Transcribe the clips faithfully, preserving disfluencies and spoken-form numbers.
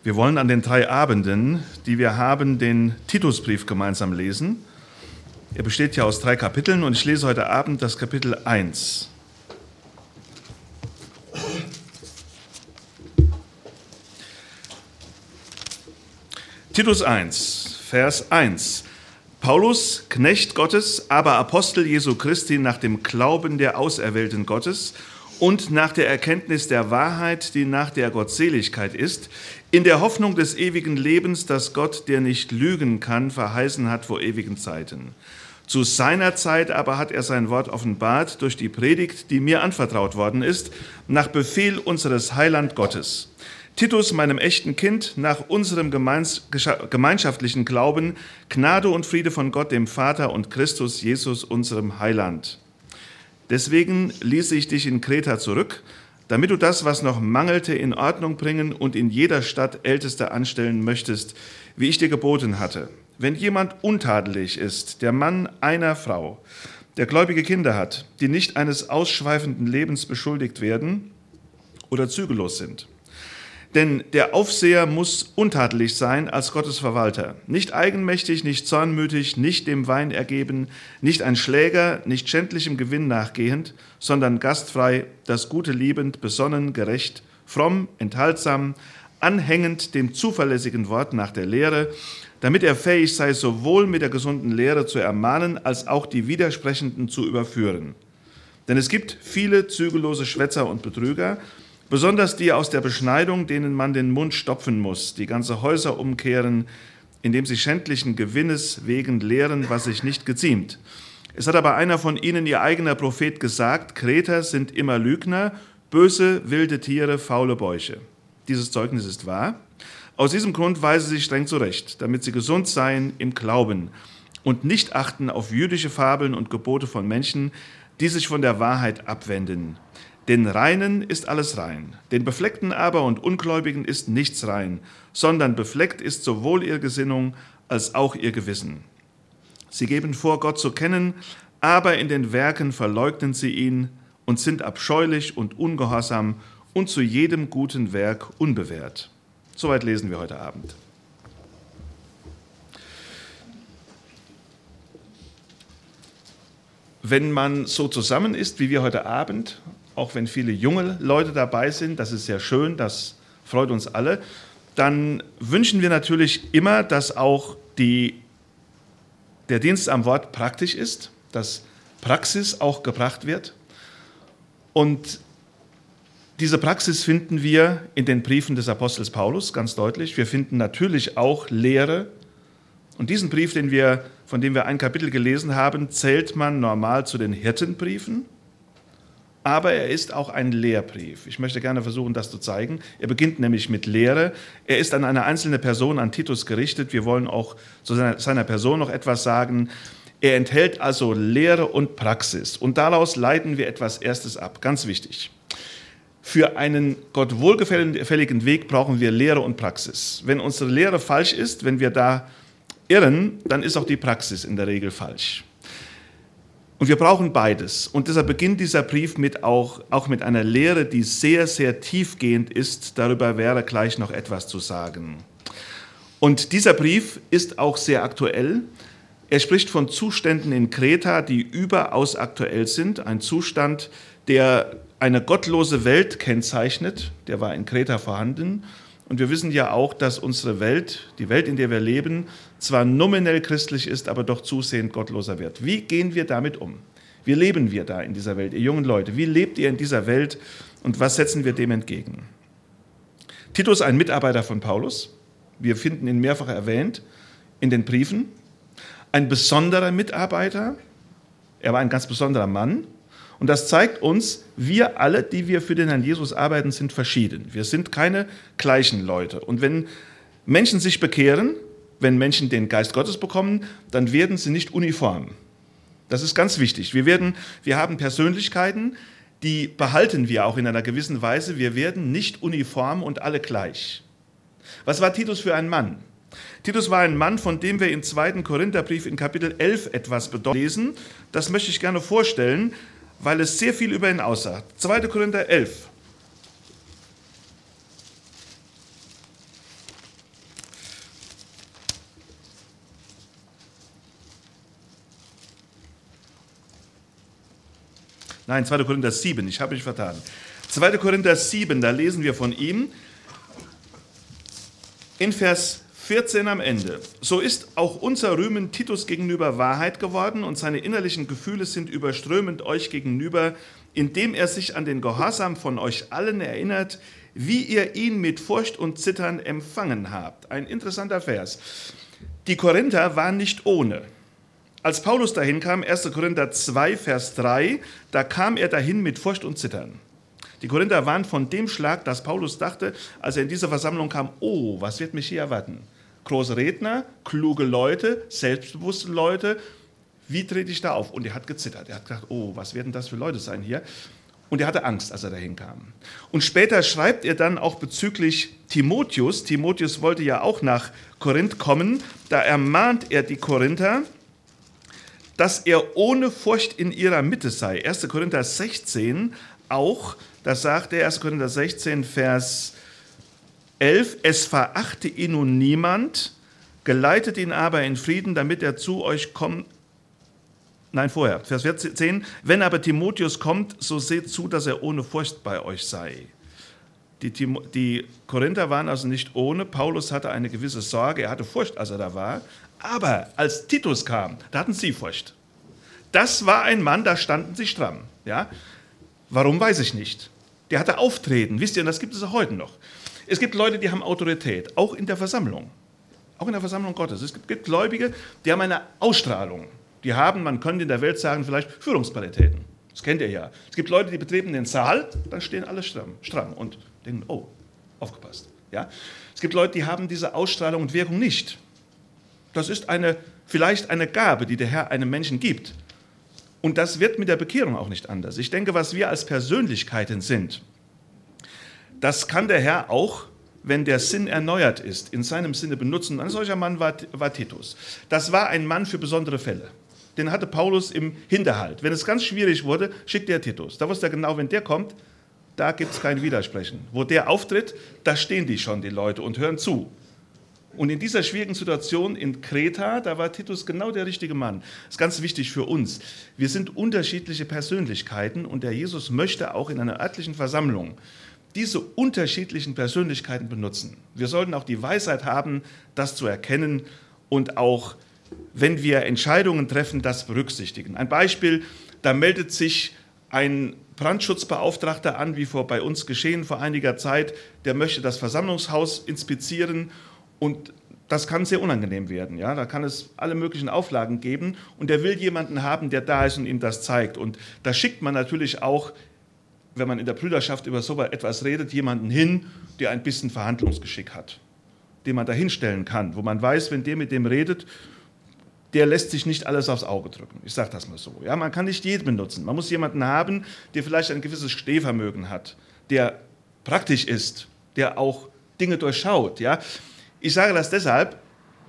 Wir wollen an den drei Abenden, die wir haben, den Titusbrief gemeinsam lesen. Er besteht ja aus drei Kapiteln und ich lese heute Abend das Kapitel eins. Titus eins, Vers eins. Paulus, Knecht Gottes, aber Apostel Jesu Christi nach dem Glauben der Auserwählten Gottes und nach der Erkenntnis der Wahrheit, die nach der Gottseligkeit ist, in der Hoffnung des ewigen Lebens, das Gott, der nicht lügen kann, verheißen hat vor ewigen Zeiten. Zu seiner Zeit aber hat er sein Wort offenbart durch die Predigt, die mir anvertraut worden ist, nach Befehl unseres Heiland Gottes. Titus, meinem echten Kind, nach unserem gemeinschaftlichen Glauben, Gnade und Friede von Gott, dem Vater und Christus Jesus, unserem Heiland. Deswegen ließ ich dich in Kreta zurück, damit du das, was noch mangelte, in Ordnung bringen und in jeder Stadt Älteste anstellen möchtest, wie ich dir geboten hatte. Wenn jemand untadelig ist, der Mann einer Frau, der gläubige Kinder hat, die nicht eines ausschweifenden Lebens beschuldigt werden oder zügellos sind. Denn der Aufseher muss untadelig sein als Gottes Verwalter, nicht eigenmächtig, nicht zornmütig, nicht dem Wein ergeben, nicht ein Schläger, nicht schändlichem Gewinn nachgehend, sondern gastfrei, das Gute liebend, besonnen, gerecht, fromm, enthaltsam, anhängend dem zuverlässigen Wort nach der Lehre, damit er fähig sei, sowohl mit der gesunden Lehre zu ermahnen, als auch die Widersprechenden zu überführen. Denn es gibt viele zügellose Schwätzer und Betrüger, besonders die aus der Beschneidung, denen man den Mund stopfen muss, die ganze Häuser umkehren, indem sie schändlichen Gewinnes wegen lehren, was sich nicht geziemt. Es hat aber einer von ihnen, ihr eigener Prophet, gesagt, Kreter sind immer Lügner, böse, wilde Tiere, faule Bäuche. Dieses Zeugnis ist wahr. Aus diesem Grund weise sie streng zurecht, damit sie gesund seien im Glauben und nicht achten auf jüdische Fabeln und Gebote von Menschen, die sich von der Wahrheit abwenden. Den Reinen ist alles rein, den Befleckten aber und Ungläubigen ist nichts rein, sondern befleckt ist sowohl ihre Gesinnung als auch ihr Gewissen. Sie geben vor, Gott zu kennen, aber in den Werken verleugnen sie ihn und sind abscheulich und ungehorsam und zu jedem guten Werk unbewährt. Soweit lesen wir heute Abend. Wenn man so zusammen ist, wie wir heute Abend, auch wenn viele junge Leute dabei sind, das ist sehr schön, das freut uns alle, dann wünschen wir natürlich immer, dass auch die, der Dienst am Wort praktisch ist, dass Praxis auch gebracht wird. Und diese Praxis finden wir in den Briefen des Apostels Paulus ganz deutlich. Wir finden natürlich auch Lehre. Und diesen Brief, den wir, von dem wir ein Kapitel gelesen haben, zählt man normal zu den Hirtenbriefen. Aber er ist auch ein Lehrbrief. Ich möchte gerne versuchen, das zu zeigen. Er beginnt nämlich mit Lehre. Er ist an eine einzelne Person, an Titus gerichtet. Wir wollen auch zu seiner, seiner Person noch etwas sagen. Er enthält also Lehre und Praxis. Und daraus leiten wir etwas Erstes ab. Ganz wichtig. Für einen Gott wohlgefälligen Weg brauchen wir Lehre und Praxis. Wenn unsere Lehre falsch ist, wenn wir da irren, dann ist auch die Praxis in der Regel falsch. Und wir brauchen beides. Und deshalb beginnt dieser Brief mit auch, auch mit einer Lehre, die sehr, sehr tiefgehend ist. Darüber wäre gleich noch etwas zu sagen. Und dieser Brief ist auch sehr aktuell. Er spricht von Zuständen in Kreta, die überaus aktuell sind. Ein Zustand, der eine gottlose Welt kennzeichnet. Der war in Kreta vorhanden. Und wir wissen ja auch, dass unsere Welt, die Welt, in der wir leben, zwar nominell christlich ist, aber doch zusehend gottloser wird. Wie gehen wir damit um? Wie leben wir da in dieser Welt, ihr jungen Leute? Wie lebt ihr in dieser Welt und was setzen wir dem entgegen? Titus, ein Mitarbeiter von Paulus, wir finden ihn mehrfach erwähnt in den Briefen, ein besonderer Mitarbeiter, er war ein ganz besonderer Mann. Und das zeigt uns, wir alle, die wir für den Herrn Jesus arbeiten, sind verschieden. Wir sind keine gleichen Leute. Und wenn Menschen sich bekehren, wenn Menschen den Geist Gottes bekommen, dann werden sie nicht uniform. Das ist ganz wichtig. Wir werden, wir haben Persönlichkeiten, die behalten wir auch in einer gewissen Weise. Wir werden nicht uniform und alle gleich. Was war Titus für ein Mann? Titus war ein Mann, von dem wir im zweiten Korintherbrief in Kapitel elf etwas lesen. Das möchte ich gerne vorstellen, weil es sehr viel über ihn aussagt. zweiter Korinther elf. Nein, zweiter Korinther sieben, ich habe mich vertan. zweiter Korinther sieben, da lesen wir von ihm in Vers vierzehn am Ende. So ist auch unser Rühmen Titus gegenüber Wahrheit geworden und seine innerlichen Gefühle sind überströmend euch gegenüber, indem er sich an den Gehorsam von euch allen erinnert, wie ihr ihn mit Furcht und Zittern empfangen habt. Ein interessanter Vers. Die Korinther waren nicht ohne. Als Paulus dahin kam, erster Korinther zwei, Vers drei, da kam er dahin mit Furcht und Zittern. Die Korinther waren von dem Schlag, dass Paulus dachte, als er in diese Versammlung kam, oh, was wird mich hier erwarten? Große Redner, kluge Leute, selbstbewusste Leute, wie trete ich da auf? Und er hat gezittert, er hat gedacht, oh, was werden das für Leute sein hier? Und er hatte Angst, als er dahin kam. Und später schreibt er dann auch bezüglich Timotheus, Timotheus wollte ja auch nach Korinth kommen, da ermahnt er die Korinther, dass er ohne Furcht in ihrer Mitte sei. erster Korinther sechzehn auch, das sagt er, erster Korinther sechzehn, Vers elf, es verachte ihn nun niemand, geleitet ihn aber in Frieden, damit er zu euch kommt. Nein, vorher, Vers vierzehn, wenn aber Timotheus kommt, so seht zu, dass er ohne Furcht bei euch sei. Die, Timo, die Korinther waren also nicht ohne, Paulus hatte eine gewisse Sorge, er hatte Furcht, als er da war, aber als Titus kam, da hatten sie Furcht. Das war ein Mann, da standen sie stramm. Ja? Warum, weiß ich nicht. Der hatte Auftreten, wisst ihr, und das gibt es auch heute noch. Es gibt Leute, die haben Autorität, auch in der Versammlung, auch in der Versammlung Gottes. Es gibt, gibt Gläubige, die haben eine Ausstrahlung. Die haben, man könnte in der Welt sagen, vielleicht Führungsqualitäten. Das kennt ihr ja. Es gibt Leute, die betreten den Saal, dann stehen alle stramm, stramm und denken, oh, aufgepasst. Ja? Es gibt Leute, die haben diese Ausstrahlung und Wirkung nicht. Das ist eine, vielleicht eine Gabe, die der Herr einem Menschen gibt. Und das wird mit der Bekehrung auch nicht anders. Ich denke, was wir als Persönlichkeiten sind, das kann der Herr auch, wenn der Sinn erneuert ist, in seinem Sinne benutzen. Ein solcher Mann war, war Titus. Das war ein Mann für besondere Fälle. Den hatte Paulus im Hinterhalt. Wenn es ganz schwierig wurde, schickt er Titus. Da wusste er genau, wenn der kommt, da gibt es kein Widersprechen. Wo der auftritt, da stehen die schon, die Leute, und hören zu. Und in dieser schwierigen Situation in Kreta, da war Titus genau der richtige Mann. Das ist ganz wichtig für uns. Wir sind unterschiedliche Persönlichkeiten und der Jesus möchte auch in einer örtlichen Versammlung diese unterschiedlichen Persönlichkeiten benutzen. Wir sollten auch die Weisheit haben, das zu erkennen und auch, wenn wir Entscheidungen treffen, das berücksichtigen. Ein Beispiel, da meldet sich ein Brandschutzbeauftragter an, wie vor bei uns geschehen vor einiger Zeit, der möchte das Versammlungshaus inspizieren und das kann sehr unangenehm werden. Ja? Da kann es alle möglichen Auflagen geben und der will jemanden haben, der da ist und ihm das zeigt. Und da schickt man natürlich auch, wenn man in der Brüderschaft über so etwas redet, jemanden hin, der ein bisschen Verhandlungsgeschick hat, den man da hinstellen kann, wo man weiß, wenn der mit dem redet, der lässt sich nicht alles aufs Auge drücken. Ich sage das mal so. Ja, man kann nicht jeden benutzen. Man muss jemanden haben, der vielleicht ein gewisses Stehvermögen hat, der praktisch ist, der auch Dinge durchschaut. Ja? Ich sage das deshalb,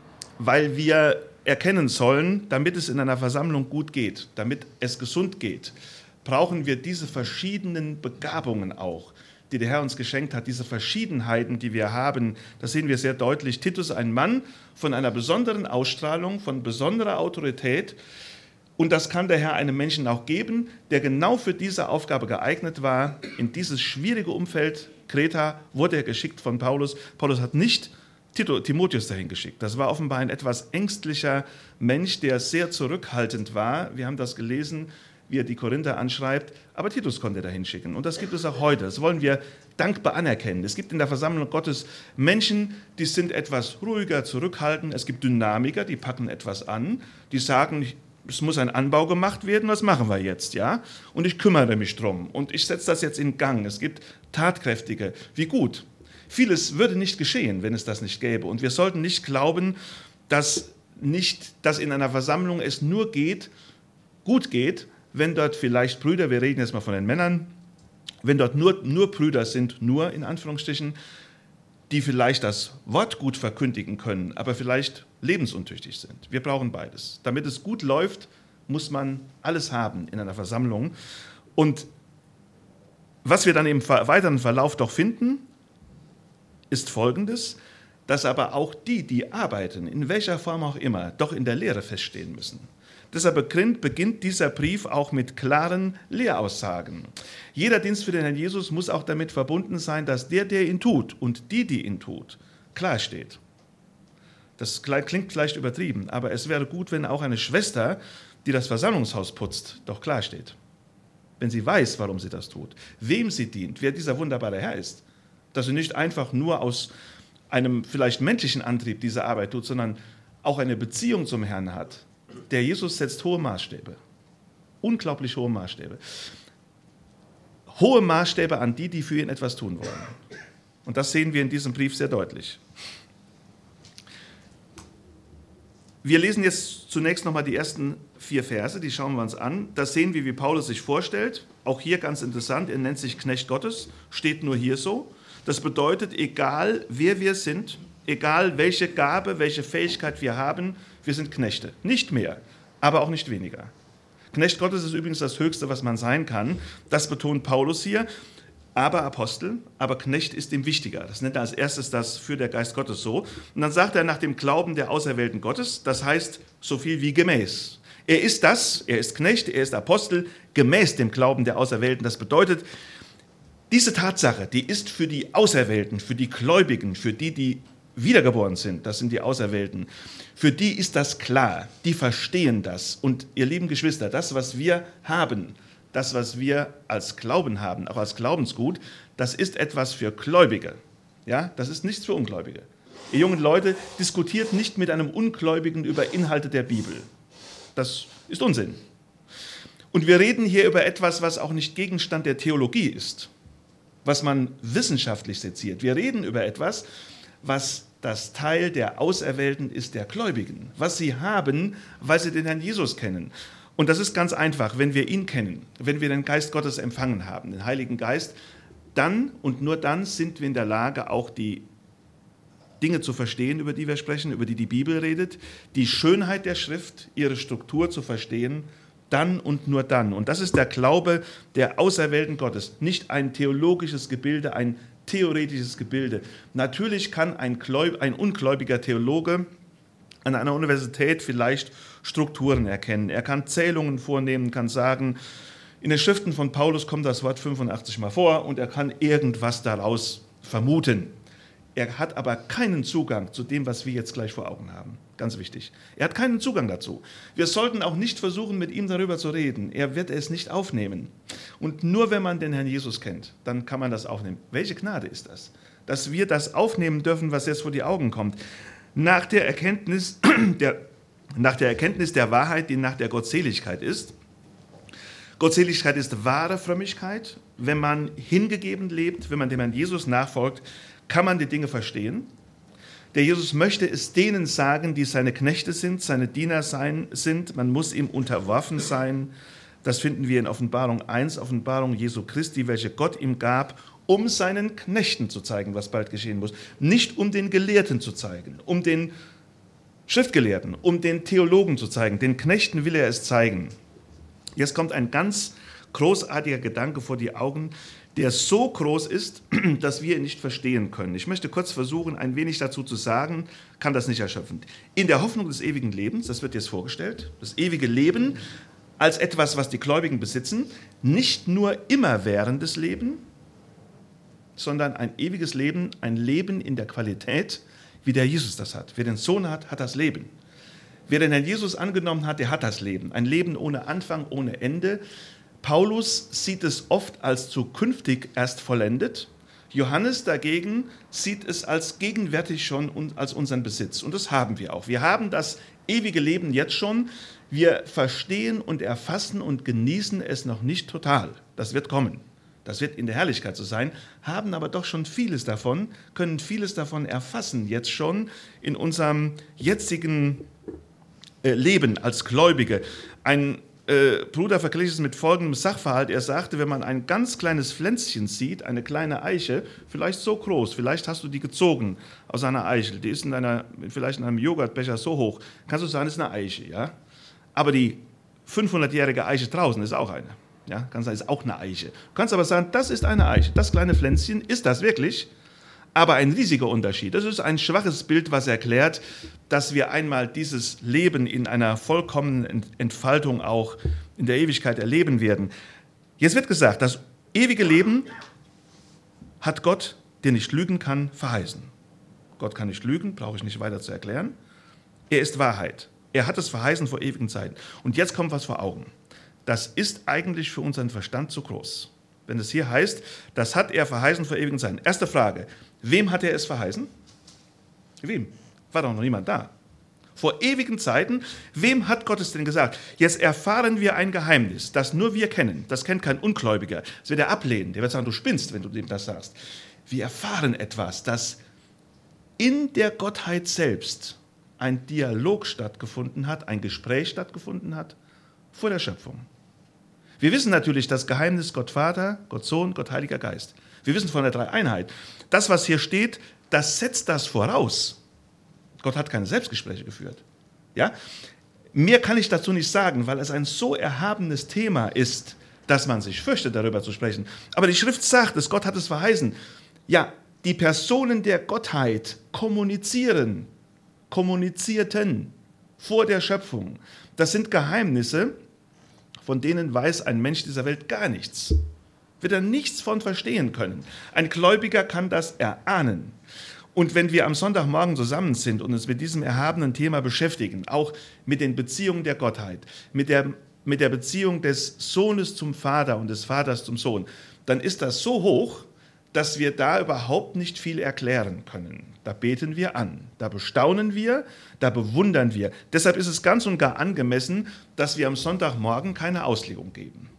weil wir erkennen sollen, damit es in einer Versammlung gut geht, damit es gesund geht, brauchen wir diese verschiedenen Begabungen auch, die der Herr uns geschenkt hat, diese Verschiedenheiten, die wir haben. Das sehen wir sehr deutlich. Titus, ein Mann von einer besonderen Ausstrahlung, von besonderer Autorität. Und das kann der Herr einem Menschen auch geben, der genau für diese Aufgabe geeignet war. In dieses schwierige Umfeld Kreta wurde er geschickt von Paulus. Paulus hat nicht Tito, Timotheus dahin geschickt. Das war offenbar ein etwas ängstlicher Mensch, der sehr zurückhaltend war. Wir haben das gelesen, wie er die Korinther anschreibt, aber Titus konnte er dahin schicken. Und das gibt es auch heute. Das wollen wir dankbar anerkennen. Es gibt in der Versammlung Gottes Menschen, die sind etwas ruhiger, zurückhaltend. Es gibt Dynamiker, die packen etwas an, die sagen, es muss ein Anbau gemacht werden, was machen wir jetzt? Ja? Und ich kümmere mich drum und ich setze das jetzt in Gang. Es gibt Tatkräftige. Wie gut. Vieles würde nicht geschehen, wenn es das nicht gäbe. Und wir sollten nicht glauben, dass, nicht, dass in einer Versammlung es nur geht, gut geht, wenn dort vielleicht Brüder, wir reden jetzt mal von den Männern, wenn dort nur, nur Brüder sind, nur in Anführungsstrichen, die vielleicht das Wort gut verkündigen können, aber vielleicht lebensuntüchtig sind. Wir brauchen beides. Damit es gut läuft, muss man alles haben in einer Versammlung. Und was wir dann im weiteren Verlauf doch finden, ist Folgendes, dass aber auch die, die arbeiten, in welcher Form auch immer, doch in der Lehre feststehen müssen. Deshalb beginnt dieser Brief auch mit klaren Lehraussagen. Jeder Dienst für den Herrn Jesus muss auch damit verbunden sein, dass der, der ihn tut und die, die ihn tut, klar steht. Das klingt vielleicht übertrieben, aber es wäre gut, wenn auch eine Schwester, die das Versammlungshaus putzt, doch klar steht. Wenn sie weiß, warum sie das tut, wem sie dient, wer dieser wunderbare Herr ist. Dass sie nicht einfach nur aus einem vielleicht menschlichen Antrieb diese Arbeit tut, sondern auch eine Beziehung zum Herrn hat. Der Jesus setzt hohe Maßstäbe, unglaublich hohe Maßstäbe. Hohe Maßstäbe an die, die für ihn etwas tun wollen. Und das sehen wir in diesem Brief sehr deutlich. Wir lesen jetzt zunächst nochmal die ersten vier Verse, die schauen wir uns an. Da sehen wir, wie Paulus sich vorstellt. Auch hier ganz interessant, er nennt sich Knecht Gottes, steht nur hier so. Das bedeutet, egal wer wir sind, egal welche Gabe, welche Fähigkeit wir haben, wir sind Knechte. Nicht mehr, aber auch nicht weniger. Knecht Gottes ist übrigens das Höchste, was man sein kann. Das betont Paulus hier. Aber Apostel, aber Knecht ist ihm wichtiger. Das nennt er als erstes das für der Geist Gottes so. Und dann sagt er nach dem Glauben der Auserwählten Gottes, das heißt so viel wie gemäß. Er ist das, er ist Knecht, er ist Apostel, gemäß dem Glauben der Auserwählten. Das bedeutet, diese Tatsache, die ist für die Auserwählten, für die Gläubigen, für die, die wiedergeboren sind, das sind die Auserwählten, für die ist das klar, die verstehen das. Und ihr lieben Geschwister, das, was wir haben, das, was wir als Glauben haben, auch als Glaubensgut, das ist etwas für Gläubige. Ja, das ist nichts für Ungläubige. Ihr jungen Leute, diskutiert nicht mit einem Ungläubigen über Inhalte der Bibel. Das ist Unsinn. Und wir reden hier über etwas, was auch nicht Gegenstand der Theologie ist, was man wissenschaftlich seziert. Wir reden über etwas, was das Teil der Auserwählten ist, der Gläubigen, was sie haben, weil sie den Herrn Jesus kennen. Und das ist ganz einfach, wenn wir ihn kennen, wenn wir den Geist Gottes empfangen haben, den Heiligen Geist, dann und nur dann sind wir in der Lage, auch die Dinge zu verstehen, über die wir sprechen, über die die Bibel redet, die Schönheit der Schrift, ihre Struktur zu verstehen, dann und nur dann. Und das ist der Glaube der Auserwählten Gottes, nicht ein theologisches Gebilde, ein theoretisches Gebilde. Natürlich kann ein, Gläub, ein ungläubiger Theologe an einer Universität vielleicht Strukturen erkennen. Er kann Zählungen vornehmen, kann sagen, in den Schriften von Paulus kommt das Wort fünfundachtzig Mal vor und er kann irgendwas daraus vermuten. Er hat aber keinen Zugang zu dem, was wir jetzt gleich vor Augen haben. Ganz wichtig. Er hat keinen Zugang dazu. Wir sollten auch nicht versuchen, mit ihm darüber zu reden. Er wird es nicht aufnehmen. Und nur wenn man den Herrn Jesus kennt, dann kann man das aufnehmen. Welche Gnade ist das? Dass wir das aufnehmen dürfen, was jetzt vor die Augen kommt. Nach der Erkenntnis der, nach der Erkenntnis der Wahrheit, die nach der Gottseligkeit ist. Gottseligkeit ist wahre Frömmigkeit. Wenn man hingegeben lebt, wenn man dem Herrn Jesus nachfolgt, kann man die Dinge verstehen. Der Jesus möchte es denen sagen, die seine Knechte sind, seine Diener sein, sind. Man muss ihm unterworfen sein. Das finden wir in Offenbarung eins, Offenbarung Jesu Christi, welche Gott ihm gab, um seinen Knechten zu zeigen, was bald geschehen muss. Nicht um den Gelehrten zu zeigen, um den Schriftgelehrten, um den Theologen zu zeigen. Den Knechten will er es zeigen. Jetzt kommt ein ganz großartiger Gedanke vor die Augen, der so groß ist, dass wir ihn nicht verstehen können. Ich möchte kurz versuchen, ein wenig dazu zu sagen, kann das nicht erschöpfen. In der Hoffnung des ewigen Lebens, das wird jetzt vorgestellt, das ewige Leben als etwas, was die Gläubigen besitzen, nicht nur immerwährendes Leben, sondern ein ewiges Leben, ein Leben in der Qualität, wie der Jesus das hat. Wer den Sohn hat, hat das Leben. Wer den Herrn Jesus angenommen hat, der hat das Leben. Ein Leben ohne Anfang, ohne Ende. Paulus sieht es oft als zukünftig erst vollendet. Johannes dagegen sieht es als gegenwärtig schon und als unseren Besitz. Und das haben wir auch. Wir haben das ewige Leben jetzt schon. Wir verstehen und erfassen und genießen es noch nicht total. Das wird kommen. Das wird in der Herrlichkeit so sein, haben aber doch schon vieles davon, können vieles davon erfassen jetzt schon in unserem jetzigen äh, Leben als Gläubige. Ein Äh, Bruder verglich es mit folgendem Sachverhalt. Er sagte, wenn man ein ganz kleines Pflänzchen sieht, eine kleine Eiche, vielleicht so groß, vielleicht hast du die gezogen aus einer Eichel, die ist in einer, vielleicht in einem Joghurtbecher so hoch, kannst du sagen, das ist eine Eiche, ja? Aber die fünfhundertjährige Eiche draußen ist auch eine, ja? Kannst sagen, ist auch eine Eiche. Du kannst aber sagen, das ist eine Eiche, das kleine Pflänzchen ist das wirklich, aber ein riesiger Unterschied. Das ist ein schwaches Bild, was erklärt, dass wir einmal dieses Leben in einer vollkommenen Entfaltung auch in der Ewigkeit erleben werden. Jetzt wird gesagt, das ewige Leben hat Gott, der nicht lügen kann, verheißen. Gott kann nicht lügen, brauche ich nicht weiter zu erklären. Er ist Wahrheit. Er hat es verheißen vor ewigen Zeiten. Und jetzt kommt was vor Augen. Das ist eigentlich für unseren Verstand zu groß. Wenn es hier heißt, das hat er verheißen vor ewigen Zeiten. Erste Frage, wem hat er es verheißen? Wem? War doch noch niemand da. Vor ewigen Zeiten, wem hat Gott es denn gesagt? Jetzt erfahren wir ein Geheimnis, das nur wir kennen. Das kennt kein Ungläubiger. Das wird er ablehnen. Der wird sagen, du spinnst, wenn du ihm das sagst. Wir erfahren etwas, das in der Gottheit selbst ein Dialog stattgefunden hat, ein Gespräch stattgefunden hat vor der Schöpfung. Wir wissen natürlich das Geheimnis Gott Vater, Gott Sohn, Gott Heiliger Geist. Wir wissen von der Dreieinheit. Das, was hier steht, das setzt das voraus. Gott hat keine Selbstgespräche geführt. Ja? Mehr kann ich dazu nicht sagen, weil es ein so erhabenes Thema ist, dass man sich fürchtet, darüber zu sprechen. Aber die Schrift sagt es, Gott hat es verheißen. Ja, die Personen der Gottheit kommunizieren, kommunizierten vor der Schöpfung. Das sind Geheimnisse, von denen weiß ein Mensch dieser Welt gar nichts. Wird er nichts von verstehen können. Ein Gläubiger kann das erahnen. Und wenn wir am Sonntagmorgen zusammen sind und uns mit diesem erhabenen Thema beschäftigen, auch mit den Beziehungen der Gottheit, mit der, mit der Beziehung des Sohnes zum Vater und des Vaters zum Sohn, dann ist das so hoch, dass wir da überhaupt nicht viel erklären können. Da beten wir an, da bestaunen wir, da bewundern wir. Deshalb ist es ganz und gar angemessen, dass wir am Sonntagmorgen keine Auslegung geben.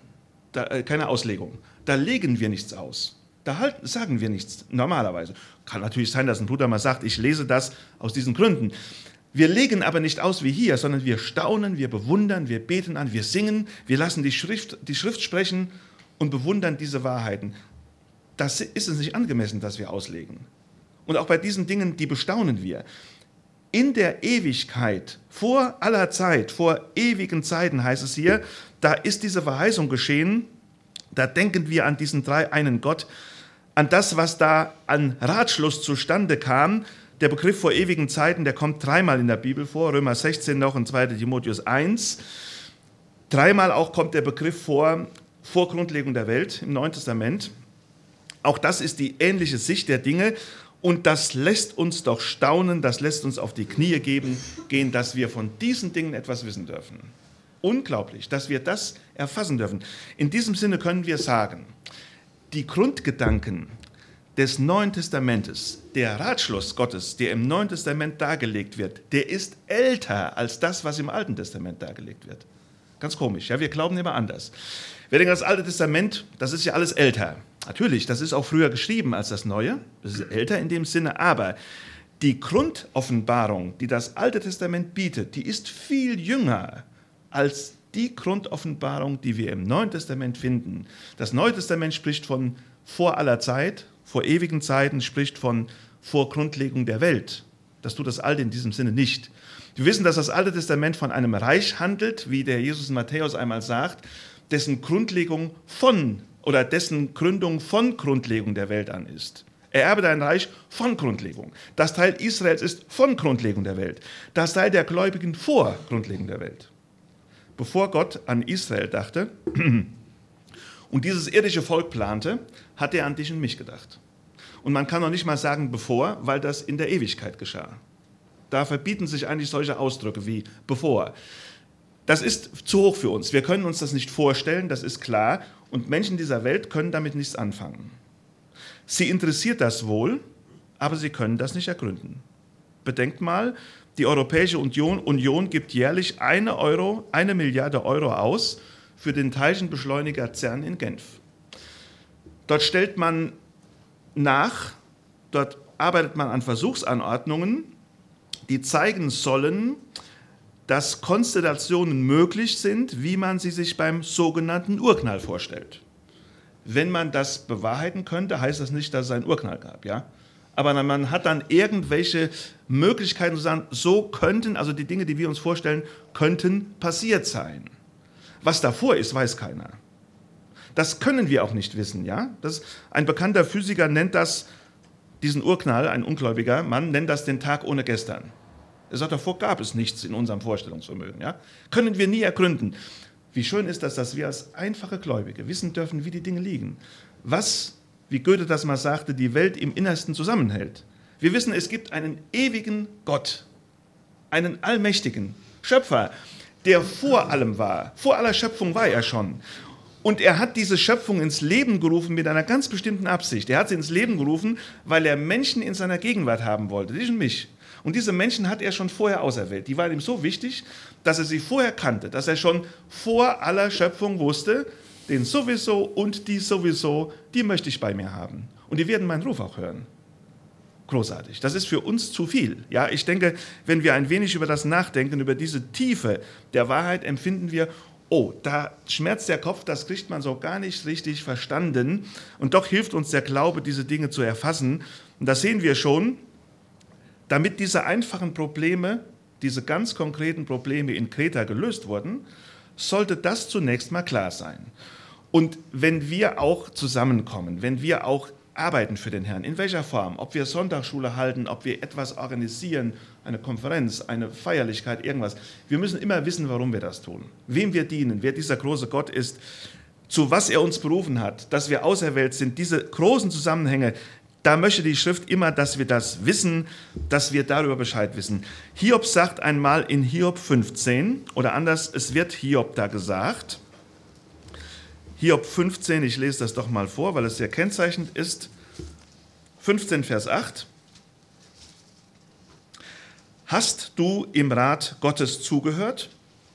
Da, äh, keine Auslegung. Da legen wir nichts aus. Da halt, sagen wir nichts normalerweise. Kann natürlich sein, dass ein Bruder mal sagt, ich lese das aus diesen Gründen. Wir legen aber nicht aus wie hier, sondern wir staunen, wir bewundern, wir beten an, wir singen, wir lassen die Schrift, die Schrift sprechen und bewundern diese Wahrheiten. Das ist es nicht angemessen, dass wir auslegen. Und auch bei diesen Dingen, die bestaunen wir. In der Ewigkeit, vor aller Zeit, vor ewigen Zeiten heißt es hier, da ist diese Verheißung geschehen, da denken wir an diesen dreieinen Gott, an das, was da an Ratschluss zustande kam. Der Begriff vor ewigen Zeiten, der kommt dreimal in der Bibel vor, Römer sechzehn noch und zweiter Timotheus eins. Dreimal auch kommt der Begriff vor, vor Grundlegung der Welt im Neuen Testament. Auch das ist die ähnliche Sicht der Dinge und das lässt uns doch staunen, das lässt uns auf die Knie geben, gehen, dass wir von diesen Dingen etwas wissen dürfen. Unglaublich, dass wir das erfassen dürfen. In diesem Sinne können wir sagen, die Grundgedanken des Neuen Testamentes, der Ratschluss Gottes, der im Neuen Testament dargelegt wird, der ist älter als das, was im Alten Testament dargelegt wird. Ganz komisch, ja, wir glauben immer anders. Wir denken, das Alte Testament, das ist ja alles älter. Natürlich, das ist auch früher geschrieben als das Neue, das ist älter in dem Sinne, aber die Grundoffenbarung, die das Alte Testament bietet, die ist viel jünger als die Grundoffenbarung, die wir im Neuen Testament finden. Das Neue Testament spricht von vor aller Zeit, vor ewigen Zeiten, spricht von vor Grundlegung der Welt. Das tut das Alte in diesem Sinne nicht. Wir wissen, dass das Alte Testament von einem Reich handelt, wie der Jesus in Matthäus einmal sagt, dessen Grundlegung von oder dessen Gründung von Grundlegung der Welt an ist. Er erbte ein Reich von Grundlegung. Das Teil Israels ist von Grundlegung der Welt. Das Teil der Gläubigen vor Grundlegung der Welt. Bevor Gott an Israel dachte und dieses irdische Volk plante, hat er an dich und mich gedacht. Und man kann noch nicht mal sagen bevor, weil das in der Ewigkeit geschah. Da verbieten sich eigentlich solche Ausdrücke wie bevor. Das ist zu hoch für uns. Wir können uns das nicht vorstellen, das ist klar. Und Menschen dieser Welt können damit nichts anfangen. Sie interessiert das wohl, aber sie können das nicht ergründen. Bedenkt mal, die Europäische Union, Union gibt jährlich eine, Euro, eine Milliarde Euro aus für den Teilchenbeschleuniger CERN in Genf. Dort stellt man nach, dort arbeitet man an Versuchsanordnungen, die zeigen sollen, dass Konstellationen möglich sind, wie man sie sich beim sogenannten Urknall vorstellt. Wenn man das bewahrheiten könnte, heißt das nicht, dass es einen Urknall gab, ja? Aber man hat dann irgendwelche Möglichkeiten zu sagen, so könnten, also die Dinge, die wir uns vorstellen, könnten passiert sein. Was davor ist, weiß keiner. Das können wir auch nicht wissen, ja? Das, ein bekannter Physiker nennt das, diesen Urknall, ein ungläubiger Mann, nennt das den Tag ohne gestern. Er sagt, davor gab es nichts in unserem Vorstellungsvermögen. Ja? Können wir nie ergründen. Wie schön ist das, dass wir als einfache Gläubige wissen dürfen, wie die Dinge liegen. Was, wie Goethe das mal sagte, die Welt im Innersten zusammenhält. Wir wissen, es gibt einen ewigen Gott, einen allmächtigen Schöpfer, der vor allem war. Vor aller Schöpfung war er schon. Und er hat diese Schöpfung ins Leben gerufen mit einer ganz bestimmten Absicht. Er hat sie ins Leben gerufen, weil er Menschen in seiner Gegenwart haben wollte, dich und mich. Und diese Menschen hat er schon vorher auserwählt. Die waren ihm so wichtig, dass er sie vorher kannte, dass er schon vor aller Schöpfung wusste, den sowieso und die sowieso, die möchte ich bei mir haben. Und die werden meinen Ruf auch hören. Großartig. Das ist für uns zu viel. Ja, ich denke, wenn wir ein wenig über das nachdenken, über diese Tiefe der Wahrheit, empfinden wir, oh, da schmerzt der Kopf, das kriegt man so gar nicht richtig verstanden. Und doch hilft uns der Glaube, diese Dinge zu erfassen. Und das sehen wir schon, damit diese einfachen Probleme, diese ganz konkreten Probleme in Kreta gelöst wurden, sollte das zunächst mal klar sein. Und wenn wir auch zusammenkommen, wenn wir auch arbeiten für den Herrn, in welcher Form, ob wir Sonntagsschule halten, ob wir etwas organisieren, eine Konferenz, eine Feierlichkeit, irgendwas, wir müssen immer wissen, warum wir das tun, wem wir dienen, wer dieser große Gott ist, zu was er uns berufen hat, dass wir auserwählt sind, diese großen Zusammenhänge, da möchte die Schrift immer, dass wir das wissen, dass wir darüber Bescheid wissen. Hiob sagt einmal in Hiob fünfzehn, oder anders, es wird Hiob da gesagt, Hiob fünfzehn, ich lese das doch mal vor, weil es sehr kennzeichnend ist. fünfzehn, Vers acht. Hast du im Rat Gottes zugehört?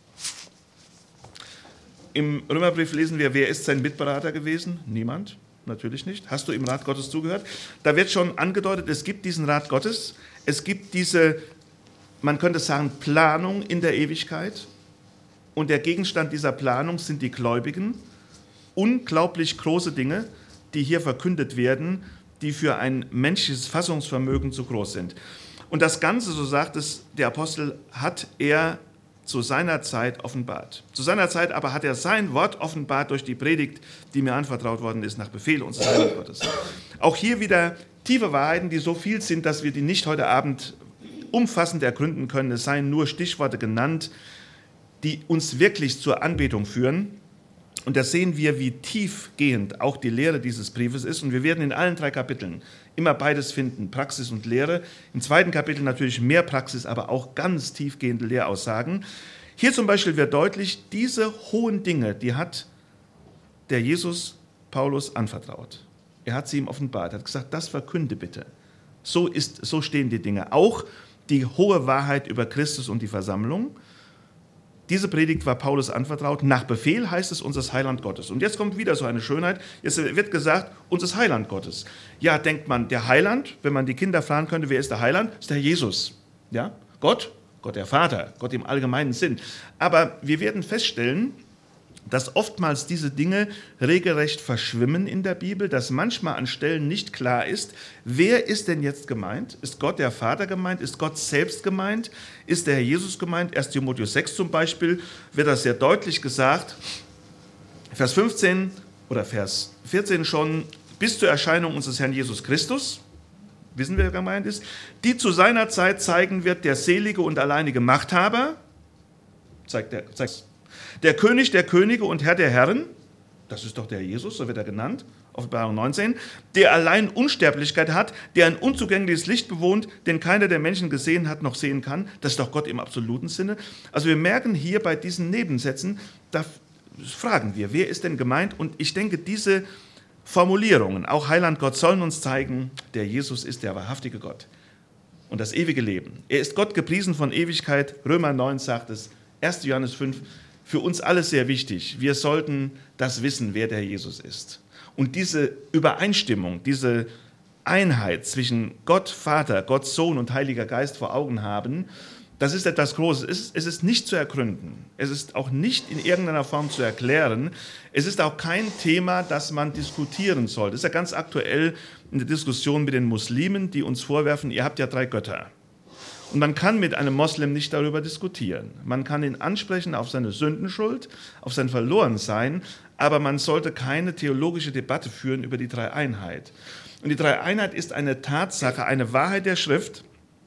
Im Römerbrief lesen wir, wer ist sein Mitberater gewesen? Niemand, natürlich nicht. Hast du im Rat Gottes zugehört? Da wird schon angedeutet, es gibt diesen Rat Gottes, es gibt diese, man könnte sagen, Planung in der Ewigkeit. Und der Gegenstand dieser Planung sind die Gläubigen. Unglaublich große Dinge, die hier verkündet werden, die für ein menschliches Fassungsvermögen zu groß sind. Und das Ganze, so sagt es der Apostel, hat er zu seiner Zeit offenbart. Zu seiner Zeit aber hat er sein Wort offenbart durch die Predigt, die mir anvertraut worden ist, nach Befehl unseres Heiligen Gottes. Auch hier wieder tiefe Wahrheiten, die so viel sind, dass wir die nicht heute Abend umfassend ergründen können. Es seien nur Stichworte genannt, die uns wirklich zur Anbetung führen. Und da sehen wir, wie tiefgehend auch die Lehre dieses Briefes ist. Und wir werden in allen drei Kapiteln immer beides finden, Praxis und Lehre. Im zweiten Kapitel natürlich mehr Praxis, aber auch ganz tiefgehende Lehraussagen. Hier zum Beispiel wird deutlich, diese hohen Dinge, die hat der Jesus Paulus anvertraut. Er hat sie ihm offenbart. Er hat gesagt, das verkünde bitte. So ist, so stehen die Dinge. Auch die hohe Wahrheit über Christus und die Versammlung. Diese Predigt war Paulus anvertraut. Nach Befehl heißt es unseres Heiland Gottes. Und jetzt kommt wieder so eine Schönheit. Jetzt wird gesagt, unseres Heiland Gottes. Ja, denkt man, der Heiland, wenn man die Kinder fragen könnte, wer ist der Heiland? Ist der Jesus. Ja? Gott, Gott der Vater, Gott im allgemeinen Sinn. Aber wir werden feststellen, dass oftmals diese Dinge regelrecht verschwimmen in der Bibel, dass manchmal an Stellen nicht klar ist, wer ist denn jetzt gemeint? Ist Gott der Vater gemeint? Ist Gott selbst gemeint? Ist der Herr Jesus gemeint? erster Timotheus sechs zum Beispiel wird das sehr deutlich gesagt. Vers fünfzehn oder Vers vierzehn schon, bis zur Erscheinung unseres Herrn Jesus Christus, wissen wir, wer gemeint ist, die zu seiner Zeit zeigen wird, der selige und alleinige Machthaber, zeigt der, zeigt der König der Könige und Herr der Herren, das ist doch der Jesus, so wird er genannt, Offenbarung neunzehn, der allein Unsterblichkeit hat, der ein unzugängliches Licht bewohnt, den keiner der Menschen gesehen hat noch sehen kann, das ist doch Gott im absoluten Sinne. Also wir merken hier bei diesen Nebensätzen, da fragen wir, wer ist denn gemeint? Und ich denke, diese Formulierungen, auch Heiland Gott, sollen uns zeigen, der Jesus ist der wahrhaftige Gott und das ewige Leben. Er ist Gott gepriesen von Ewigkeit, Römer neun sagt es, erster Johannes fünf, für uns alles sehr wichtig. Wir sollten das wissen, wer der Jesus ist. Und diese Übereinstimmung, diese Einheit zwischen Gott Vater, Gott Sohn und Heiliger Geist vor Augen haben, das ist etwas Großes. Es ist, es ist nicht zu ergründen. Es ist auch nicht in irgendeiner Form zu erklären. Es ist auch kein Thema, das man diskutieren sollte. Das ist ja ganz aktuell in der Diskussion mit den Muslimen, die uns vorwerfen, ihr habt ja drei Götter. Und man kann mit einem Moslem nicht darüber diskutieren. Man kann ihn ansprechen auf seine Sündenschuld, auf sein Verlorensein, aber man sollte keine theologische Debatte führen über die Dreieinheit. Und die Dreieinheit ist eine Tatsache, eine Wahrheit der Schrift,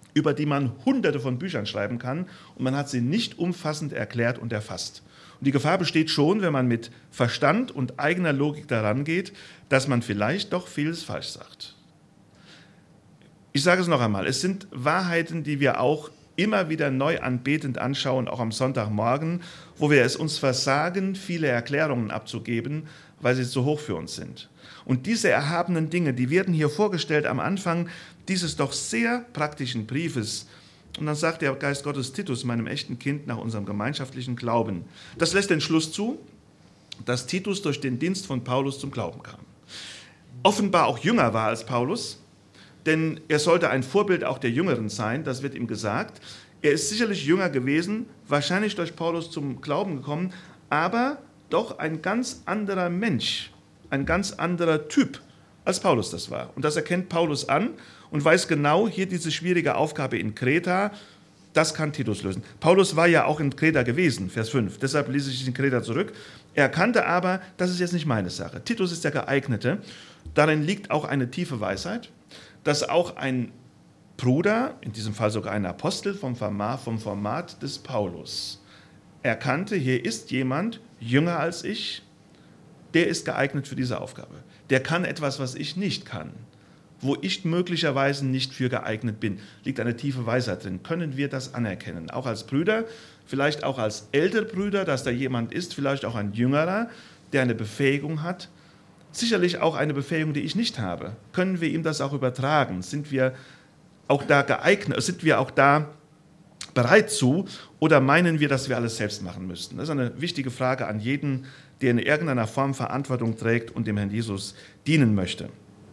über die man hunderte von Büchern schreiben kann und man hat sie nicht umfassend erklärt und erfasst. Und die Gefahr besteht schon, wenn man mit Verstand und eigener Logik daran geht, dass man vielleicht doch vieles falsch sagt. Ich sage es noch einmal, es sind Wahrheiten, die wir auch immer wieder neu anbetend anschauen, auch am Sonntagmorgen, wo wir es uns versagen, viele Erklärungen abzugeben, weil sie zu hoch für uns sind. Und diese erhabenen Dinge, die werden hier vorgestellt am Anfang dieses doch sehr praktischen Briefes. Und dann sagt der Geist Gottes Titus, meinem echten Kind, nach unserem gemeinschaftlichen Glauben. Das lässt den Schluss zu, dass Titus durch den Dienst von Paulus zum Glauben kam. Offenbar auch jünger war als Paulus, denn er sollte ein Vorbild auch der Jüngeren sein, das wird ihm gesagt. Er ist sicherlich jünger gewesen, wahrscheinlich durch Paulus zum Glauben gekommen, aber doch ein ganz anderer Mensch, ein ganz anderer Typ, als Paulus das war. Und das erkennt Paulus an und weiß genau, hier diese schwierige Aufgabe in Kreta, das kann Titus lösen. Paulus war ja auch in Kreta gewesen, Vers fünf, deshalb ließ er sich in Kreta zurück. Er erkannte aber, das ist jetzt nicht meine Sache. Titus ist der Geeignete. Darin liegt auch eine tiefe Weisheit, dass auch ein Bruder, in diesem Fall sogar ein Apostel vom Format, vom Format des Paulus, erkannte, hier ist jemand jünger als ich, der ist geeignet für diese Aufgabe. Der kann etwas, was ich nicht kann, wo ich möglicherweise nicht für geeignet bin. Liegt eine tiefe Weisheit drin. Können wir das anerkennen? Auch als Brüder, vielleicht auch als ältere Brüder, dass da jemand ist, vielleicht auch ein Jüngerer, der eine Befähigung hat, sicherlich auch eine Befähigung, die ich nicht habe. Können wir ihm das auch übertragen? Sind wir auch da geeignet? Sind wir auch da bereit zu? Oder meinen wir, dass wir alles selbst machen müssten? Das ist eine wichtige Frage an jeden, der in irgendeiner Form Verantwortung trägt und dem Herrn Jesus dienen möchte.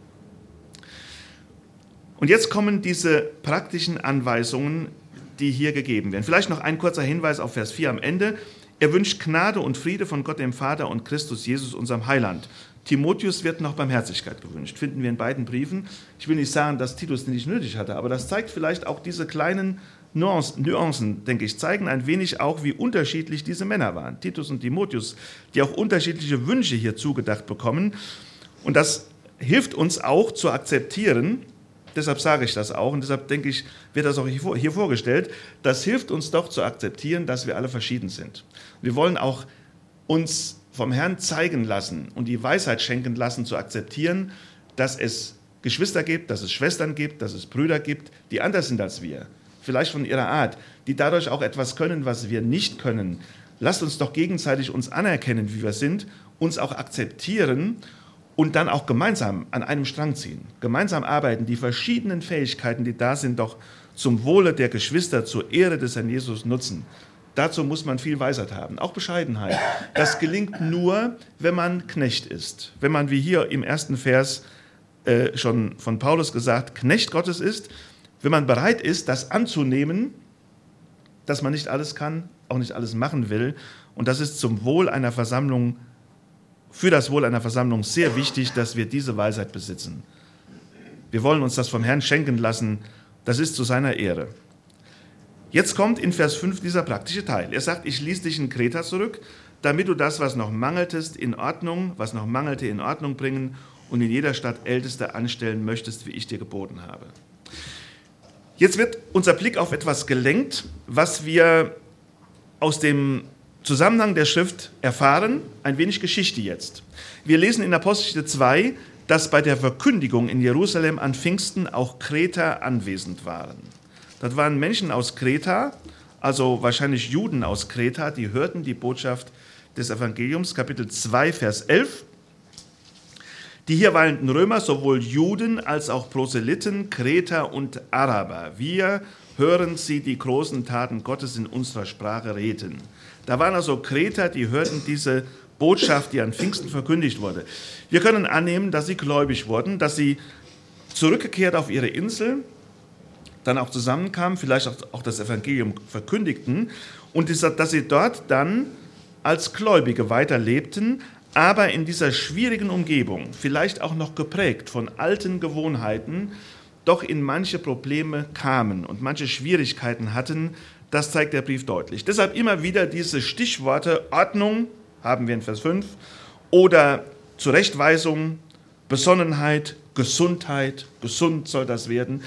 Und jetzt kommen diese praktischen Anweisungen, die hier gegeben werden. Vielleicht noch ein kurzer Hinweis auf Vers vier am Ende. Er wünscht Gnade und Friede von Gott dem Vater und Christus Jesus, unserem Heiland. Timotheus wird noch Barmherzigkeit gewünscht, finden wir in beiden Briefen. Ich will nicht sagen, dass Titus den nicht nötig hatte, aber das zeigt vielleicht auch diese kleinen Nuancen, Nuancen, denke ich, zeigen ein wenig auch, wie unterschiedlich diese Männer waren. Titus und Timotheus, die auch unterschiedliche Wünsche hier zugedacht bekommen. Und das hilft uns auch zu akzeptieren, deshalb sage ich das auch und deshalb denke ich, wird das auch hier vorgestellt, das hilft uns doch zu akzeptieren, dass wir alle verschieden sind. Wir wollen auch uns vom Herrn zeigen lassen und die Weisheit schenken lassen, zu akzeptieren, dass es Geschwister gibt, dass es Schwestern gibt, dass es Brüder gibt, die anders sind als wir, vielleicht von ihrer Art, die dadurch auch etwas können, was wir nicht können. Lasst uns doch gegenseitig uns anerkennen, wie wir sind, uns auch akzeptieren und dann auch gemeinsam an einem Strang ziehen, gemeinsam arbeiten, die verschiedenen Fähigkeiten, die da sind, doch zum Wohle der Geschwister, zur Ehre des Herrn Jesus nutzen. Dazu muss man viel Weisheit haben, auch Bescheidenheit. Das gelingt nur, wenn man Knecht ist. Wenn man, wie hier im ersten Vers äh, schon von Paulus gesagt, Knecht Gottes ist, wenn man bereit ist, das anzunehmen, dass man nicht alles kann, auch nicht alles machen will. Und das ist zum Wohl einer Versammlung, für das Wohl einer Versammlung sehr wichtig, dass wir diese Weisheit besitzen. Wir wollen uns das vom Herrn schenken lassen, das ist zu seiner Ehre. Jetzt kommt in Vers fünf dieser praktische Teil. Er sagt, ich ließ dich in Kreta zurück, damit du das, was noch mangeltest, in Ordnung, was noch mangelte, in Ordnung bringen und in jeder Stadt Älteste anstellen möchtest, wie ich dir geboten habe. Jetzt wird unser Blick auf etwas gelenkt, was wir aus dem Zusammenhang der Schrift erfahren, ein wenig Geschichte jetzt. Wir lesen in Apostelgeschichte zwei, dass bei der Verkündigung in Jerusalem an Pfingsten auch Kreter anwesend waren. Das waren Menschen aus Kreta, also wahrscheinlich Juden aus Kreta, die hörten die Botschaft des Evangeliums, Kapitel zwei, Vers elf. Die hier weilenden Römer, sowohl Juden als auch Proselyten, Kreter und Araber. Wir hören sie die großen Taten Gottes in unserer Sprache reden. Da waren also Kreter, die hörten diese Botschaft, die an Pfingsten verkündigt wurde. Wir können annehmen, dass sie gläubig wurden, dass sie zurückgekehrt auf ihre Insel, dann auch zusammenkamen, vielleicht auch das Evangelium verkündigten und dass sie dort dann als Gläubige weiterlebten, aber in dieser schwierigen Umgebung, vielleicht auch noch geprägt von alten Gewohnheiten, doch in manche Probleme kamen und manche Schwierigkeiten hatten. Das zeigt der Brief deutlich. Deshalb immer wieder diese Stichworte Ordnung, haben wir in Vers fünf, oder Zurechtweisung, Besonnenheit, Gesundheit, gesund soll das werden.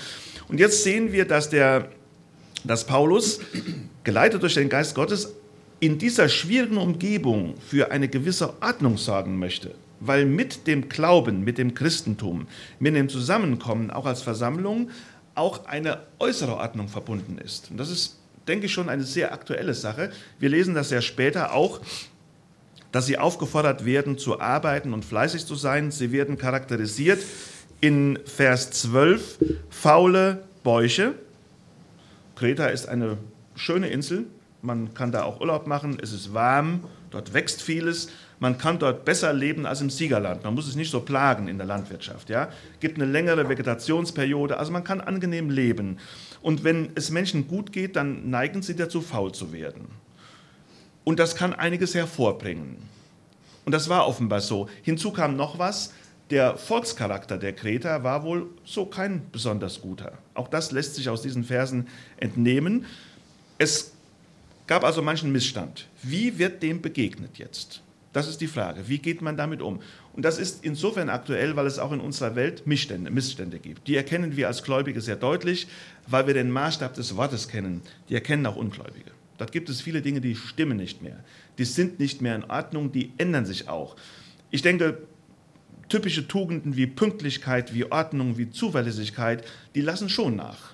Und jetzt sehen wir, dass, der, dass Paulus, geleitet durch den Geist Gottes, in dieser schwierigen Umgebung für eine gewisse Ordnung sorgen möchte. Weil mit dem Glauben, mit dem Christentum, mit dem Zusammenkommen, auch als Versammlung, auch eine äußere Ordnung verbunden ist. Und das ist, denke ich, schon eine sehr aktuelle Sache. Wir lesen das ja später auch, dass sie aufgefordert werden, zu arbeiten und fleißig zu sein. Sie werden charakterisiert in Vers zwölf, faule Bäuche. Kreta ist eine schöne Insel, man kann da auch Urlaub machen, es ist warm, dort wächst vieles. Man kann dort besser leben als im Siegerland. Man muss es nicht so plagen in der Landwirtschaft. Ja? Gibt eine längere Vegetationsperiode, also man kann angenehm leben. Und wenn es Menschen gut geht, dann neigen sie dazu, faul zu werden. Und das kann einiges hervorbringen. Und das war offenbar so. Hinzu kam noch was, der Volkscharakter der Kreter war wohl so kein besonders guter. Auch das lässt sich aus diesen Versen entnehmen. Es gab also manchen Missstand. Wie wird dem begegnet jetzt? Das ist die Frage. Wie geht man damit um? Und das ist insofern aktuell, weil es auch in unserer Welt Missstände, Missstände gibt. Die erkennen wir als Gläubige sehr deutlich, weil wir den Maßstab des Wortes kennen. Die erkennen auch Ungläubige. Dort gibt es viele Dinge, die stimmen nicht mehr. Die sind nicht mehr in Ordnung, die ändern sich auch. Ich denke, typische Tugenden wie Pünktlichkeit, wie Ordnung, wie Zuverlässigkeit, die lassen schon nach.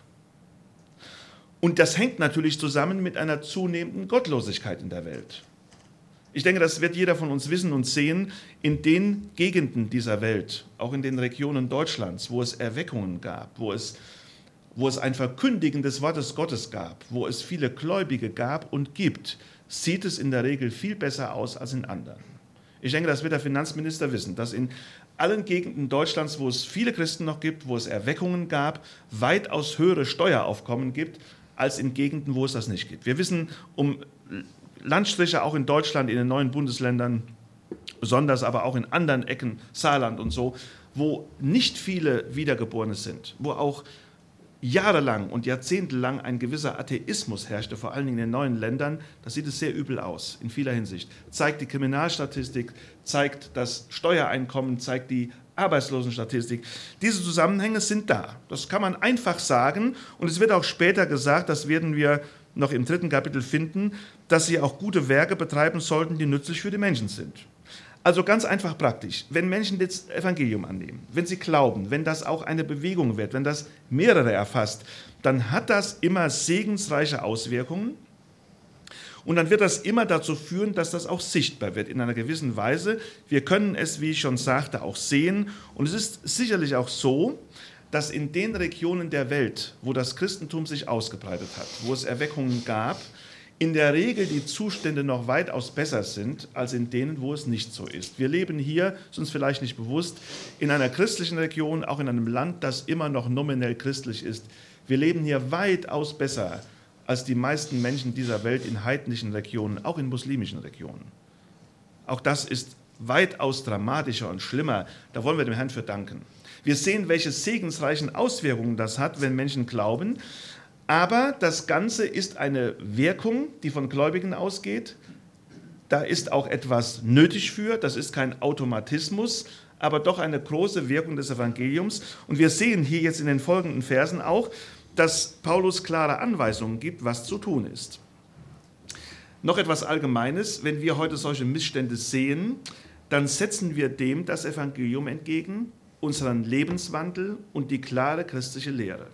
Und das hängt natürlich zusammen mit einer zunehmenden Gottlosigkeit in der Welt. Ich denke, das wird jeder von uns wissen und sehen, in den Gegenden dieser Welt, auch in den Regionen Deutschlands, wo es Erweckungen gab, wo es, wo es ein Verkündigen des Wortes Gottes gab, wo es viele Gläubige gab und gibt, sieht es in der Regel viel besser aus als in anderen. Ich denke, das wird der Finanzminister wissen, dass in allen Gegenden Deutschlands, wo es viele Christen noch gibt, wo es Erweckungen gab, weitaus höhere Steueraufkommen gibt, als in Gegenden, wo es das nicht gibt. Wir wissen um Landstriche auch in Deutschland, in den neuen Bundesländern, besonders aber auch in anderen Ecken, Saarland und so, wo nicht viele Wiedergeborene sind, wo auch jahrelang und jahrzehntelang ein gewisser Atheismus herrschte, vor allen Dingen in den neuen Ländern, da sieht es sehr übel aus, in vieler Hinsicht. Zeigt die Kriminalstatistik, zeigt das Steuereinkommen, zeigt die Arbeitslosenstatistik. Diese Zusammenhänge sind da. Das kann man einfach sagen und es wird auch später gesagt, das werden wir noch im dritten Kapitel finden, dass sie auch gute Werke betreiben sollten, die nützlich für die Menschen sind. Also ganz einfach praktisch, wenn Menschen das Evangelium annehmen, wenn sie glauben, wenn das auch eine Bewegung wird, wenn das mehrere erfasst, dann hat das immer segensreiche Auswirkungen und dann wird das immer dazu führen, dass das auch sichtbar wird in einer gewissen Weise. Wir können es, wie ich schon sagte, auch sehen und es ist sicherlich auch so, dass in den Regionen der Welt, wo das Christentum sich ausgebreitet hat, wo es Erweckungen gab, in der Regel die Zustände noch weitaus besser sind als in denen, wo es nicht so ist. Wir leben hier, ist uns vielleicht nicht bewusst, in einer christlichen Region, auch in einem Land, das immer noch nominell christlich ist. Wir leben hier weitaus besser als die meisten Menschen dieser Welt in heidnischen Regionen, auch in muslimischen Regionen. Auch das ist weitaus dramatischer und schlimmer. Da wollen wir dem Herrn für danken. Wir sehen, welche segensreichen Auswirkungen das hat, wenn Menschen glauben. Aber das Ganze ist eine Wirkung, die von Gläubigen ausgeht. Da ist auch etwas nötig für. Das ist kein Automatismus, aber doch eine große Wirkung des Evangeliums. Und wir sehen hier jetzt in den folgenden Versen auch, dass Paulus klare Anweisungen gibt, was zu tun ist. Noch etwas Allgemeines. Wenn wir heute solche Missstände sehen, dann setzen wir dem das Evangelium entgegen, unseren Lebenswandel und die klare christliche Lehre.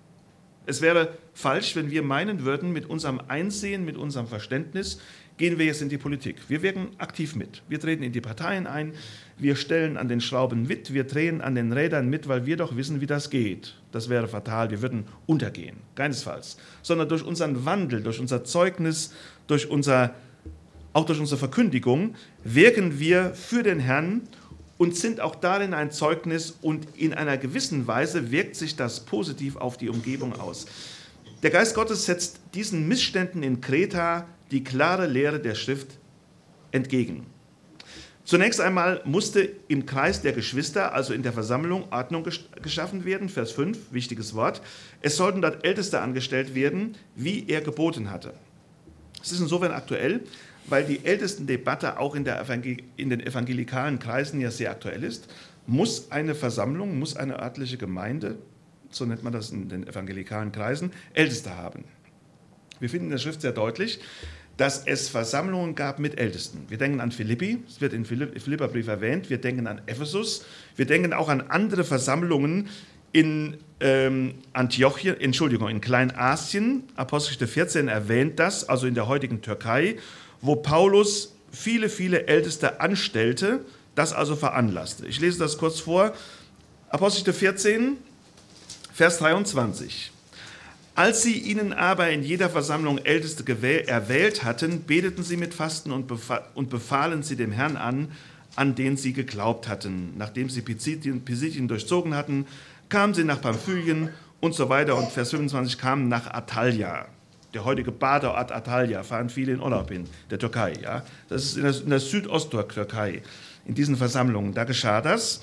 Es wäre falsch, wenn wir meinen würden, mit unserem Einsehen, mit unserem Verständnis gehen wir jetzt in die Politik. Wir wirken aktiv mit. Wir treten in die Parteien ein, wir stellen an den Schrauben mit, wir drehen an den Rädern mit, weil wir doch wissen, wie das geht. Das wäre fatal, wir würden untergehen, keinesfalls. Sondern durch unseren Wandel, durch unser Zeugnis, durch unser, auch durch unsere Verkündigung wirken wir für den Herrn und sind auch darin ein Zeugnis und in einer gewissen Weise wirkt sich das positiv auf die Umgebung aus. Der Geist Gottes setzt diesen Missständen in Kreta die klare Lehre der Schrift entgegen. Zunächst einmal musste im Kreis der Geschwister, also in der Versammlung, Ordnung geschaffen werden, Vers fünf, wichtiges Wort. Es sollten dort Älteste angestellt werden, wie er geboten hatte. Es ist insofern aktuell, weil die Ältestendebatte auch in, der Evangel- in den evangelikalen Kreisen ja sehr aktuell ist. Muss eine Versammlung, muss eine örtliche Gemeinde so nennt man das in den evangelikalen Kreisen, Älteste haben. Wir finden in der Schrift sehr deutlich, dass es Versammlungen gab mit Ältesten. Wir denken an Philippi, es wird im Philipperbrief erwähnt, wir denken an Ephesus, wir denken auch an andere Versammlungen in ähm, Antiochien, Entschuldigung, in Kleinasien, Apostelgeschichte vierzehn erwähnt das, also in der heutigen Türkei, wo Paulus viele, viele Älteste anstellte, das also veranlasste. Ich lese das kurz vor, Apostelgeschichte vierzehn, Vers dreiundzwanzig. Als sie ihnen aber in jeder Versammlung Älteste erwählt hatten, beteten sie mit Fasten und, befa und befahlen sie dem Herrn an, an den sie geglaubt hatten. Nachdem sie Pisidien, Pisidien durchzogen hatten, kamen sie nach Pamphylien und so weiter. Und Vers fünfundzwanzig kamen nach Attalia. Der heutige Badeort Attalia, fahren viele in Urlaub hin, der Türkei. Ja? Das ist in der, in der Südosttürkei, in diesen Versammlungen. Da geschah das.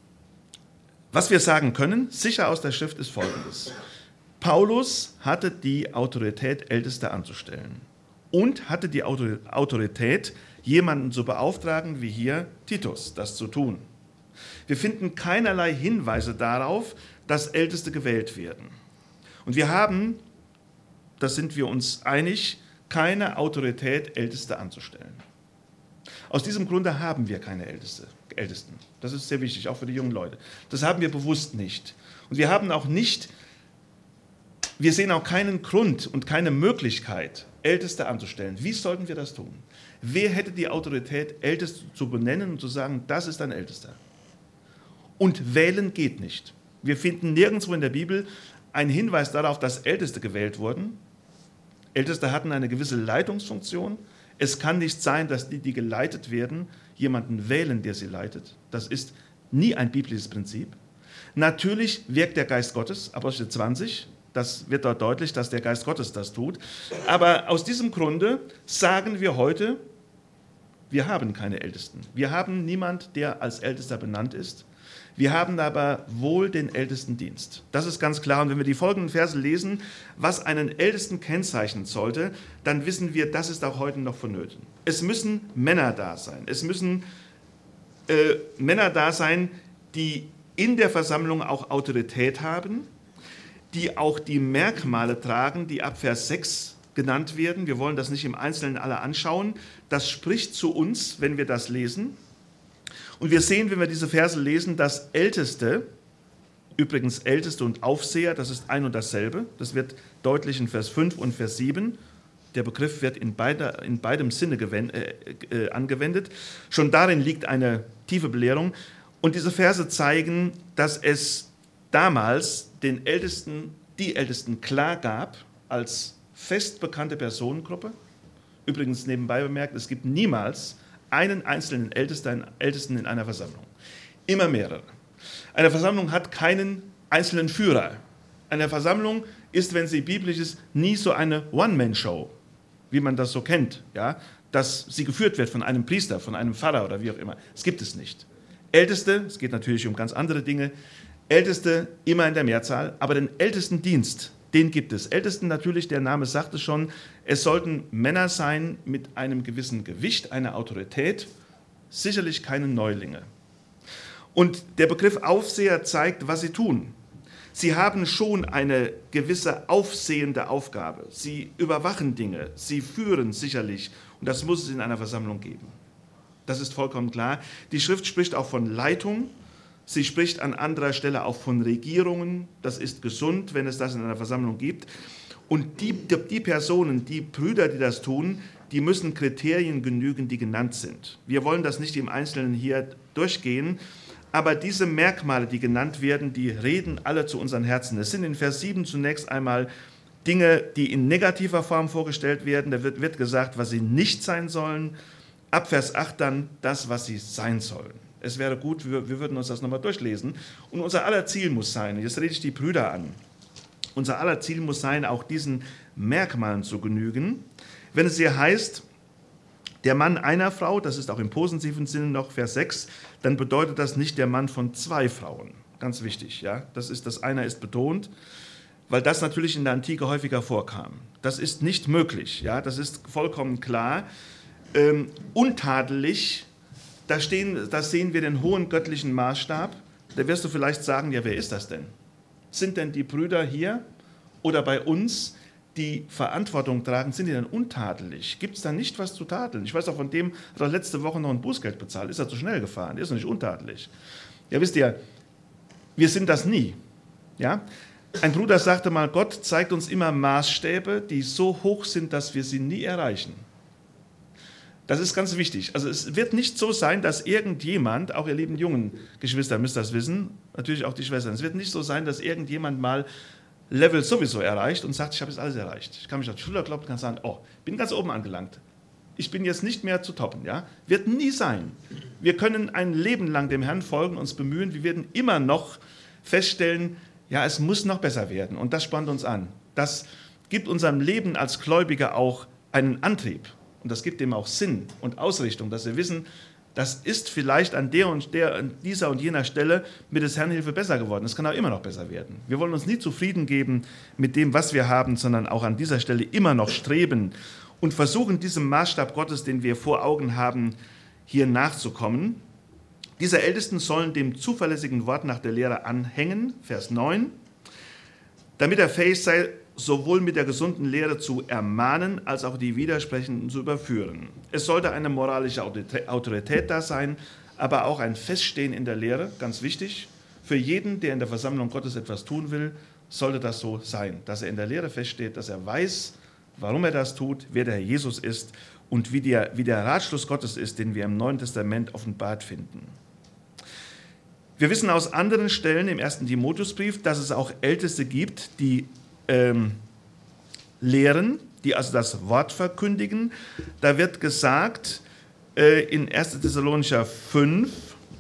Was wir sagen können, sicher aus der Schrift, ist Folgendes. Paulus hatte die Autorität, Älteste anzustellen und hatte die Autorität, jemanden zu beauftragen, wie hier Titus, das zu tun. Wir finden keinerlei Hinweise darauf, dass Älteste gewählt werden. Und wir haben, das sind wir uns einig, keine Autorität, Älteste anzustellen. Aus diesem Grunde haben wir keine Älteste, Ältesten. Das ist sehr wichtig, auch für die jungen Leute. Das haben wir bewusst nicht. Und wir haben auch nicht Wir sehen auch keinen Grund und keine Möglichkeit, Älteste anzustellen. Wie sollten wir das tun? Wer hätte die Autorität, Älteste zu benennen und zu sagen, das ist ein Ältester? Und wählen geht nicht. Wir finden nirgendwo in der Bibel einen Hinweis darauf, dass Älteste gewählt wurden. Älteste hatten eine gewisse Leitungsfunktion. Es kann nicht sein, dass die, die geleitet werden, jemanden wählen, der sie leitet. Das ist nie ein biblisches Prinzip. Natürlich wirkt der Geist Gottes, Apostel zwanzig, das wird dort deutlich, dass der Geist Gottes das tut. Aber aus diesem Grunde sagen wir heute, wir haben keine Ältesten. Wir haben niemand, der als Ältester benannt ist. Wir haben aber wohl den Ältestendienst. Das ist ganz klar. Und wenn wir die folgenden Verse lesen, was einen Ältesten kennzeichnen sollte, dann wissen wir, das ist auch heute noch vonnöten. Es müssen Männer da sein. Es müssen äh, Männer da sein, die in der Versammlung auch Autorität haben, die auch die Merkmale tragen, die ab Vers sechs genannt werden. Wir wollen das nicht im Einzelnen alle anschauen. Das spricht zu uns, wenn wir das lesen. Und wir sehen, wenn wir diese Verse lesen, dass Älteste, übrigens Älteste und Aufseher, das ist ein und dasselbe. Das wird deutlich in Vers fünf und Vers sieben. Der Begriff wird in, beider, in beidem Sinne gewend, äh, äh, angewendet. Schon darin liegt eine tiefe Belehrung. Und diese Verse zeigen, dass es damals den Ältesten, die Ältesten klar gab als fest bekannte Personengruppe. Übrigens nebenbei bemerkt, es gibt niemals einen einzelnen Ältesten, Ältesten in einer Versammlung. Immer mehrere. Eine Versammlung hat keinen einzelnen Führer. Eine Versammlung ist, wenn sie biblisch ist, nie so eine One-Man-Show, wie man das so kennt, ja? Dass sie geführt wird von einem Priester, von einem Pfarrer oder wie auch immer. Das gibt es nicht. Älteste, es geht natürlich um ganz andere Dinge, Älteste immer in der Mehrzahl, aber den Ältestendienst, den gibt es. Ältesten natürlich, der Name sagt es schon, es sollten Männer sein mit einem gewissen Gewicht, einer Autorität, sicherlich keine Neulinge. Und der Begriff Aufseher zeigt, was sie tun. Sie haben schon eine gewisse aufsehende Aufgabe. Sie überwachen Dinge, sie führen sicherlich, und das muss es in einer Versammlung geben. Das ist vollkommen klar. Die Schrift spricht auch von Leitung. Sie spricht an anderer Stelle auch von Regierungen. Das ist gesund, wenn es das in einer Versammlung gibt. Und die, die Personen, die Brüder, die das tun, die müssen Kriterien genügen, die genannt sind. Wir wollen das nicht im Einzelnen hier durchgehen, aber diese Merkmale, die genannt werden, die reden alle zu unseren Herzen. Es sind in Vers sieben zunächst einmal Dinge, die in negativer Form vorgestellt werden. Da wird, wird gesagt, was sie nicht sein sollen. Ab Vers acht dann das, was sie sein sollen. Es wäre gut, wir, wir würden uns das nochmal durchlesen. Und unser aller Ziel muss sein, jetzt rede ich die Brüder an, unser aller Ziel muss sein, auch diesen Merkmalen zu genügen. Wenn es hier heißt, der Mann einer Frau, das ist auch im positiven Sinne noch Vers sechs, dann bedeutet das nicht der Mann von zwei Frauen. Ganz wichtig, ja. Das ist, das einer ist betont, weil das natürlich in der Antike häufiger vorkam. Das ist nicht möglich, ja. Das ist vollkommen klar. Ähm, untadelig, da, stehen, da sehen wir den hohen göttlichen Maßstab. Da wirst du vielleicht sagen, ja, wer ist das denn? sind denn die Brüder hier oder bei uns, die Verantwortung tragen, sind die denn untadelig? Gibt es da nicht was zu tadeln? Ich weiß auch, von dem hat er letzte Woche noch ein Bußgeld bezahlt. Ist er zu schnell gefahren? Der ist doch nicht untadelig. Ja, wisst ihr, wir sind das nie. Ja? Ein Bruder sagte mal, Gott zeigt uns immer Maßstäbe, die so hoch sind, dass wir sie nie erreichen. Das ist ganz wichtig. Also es wird nicht so sein, dass irgendjemand, auch ihr lieben jungen Geschwister müsst das wissen, natürlich auch die Schwestern, es wird nicht so sein, dass irgendjemand mal Level sowieso erreicht und sagt, ich habe jetzt alles erreicht. Ich kann mich auf die Schulter klopfen und kann sagen, oh, bin ganz oben angelangt. Ich bin jetzt nicht mehr zu toppen. Ja? Wird nie sein. Wir können ein Leben lang dem Herrn folgen, uns bemühen. Wir werden immer noch feststellen, ja, es muss noch besser werden. Und das spannt uns an. Das gibt unserem Leben als Gläubiger auch einen Antrieb. Und das gibt dem auch Sinn und Ausrichtung, dass wir wissen, das ist vielleicht an der und der, an dieser und jener Stelle mit des Herrn Hilfe besser geworden. Es kann auch immer noch besser werden. Wir wollen uns nie zufrieden geben mit dem, was wir haben, sondern auch an dieser Stelle immer noch streben und versuchen, diesem Maßstab Gottes, den wir vor Augen haben, hier nachzukommen. Diese Ältesten sollen dem zuverlässigen Wort nach der Lehre anhängen, Vers neun, damit er fähig sei, sowohl mit der gesunden Lehre zu ermahnen, als auch die Widersprechenden zu überführen. Es sollte eine moralische Autorität da sein, aber auch ein Feststehen in der Lehre, ganz wichtig. Für jeden, der in der Versammlung Gottes etwas tun will, sollte das so sein, dass er in der Lehre feststeht, dass er weiß, warum er das tut, wer der Herr Jesus ist und wie der, wie der Ratschluss Gottes ist, den wir im Neuen Testament offenbart finden. Wir wissen aus anderen Stellen im ersten Timotheusbrief, dass es auch Älteste gibt, die ähm, lehren, die also das Wort verkündigen. Da wird gesagt äh, in erster Thessalonicher fünf,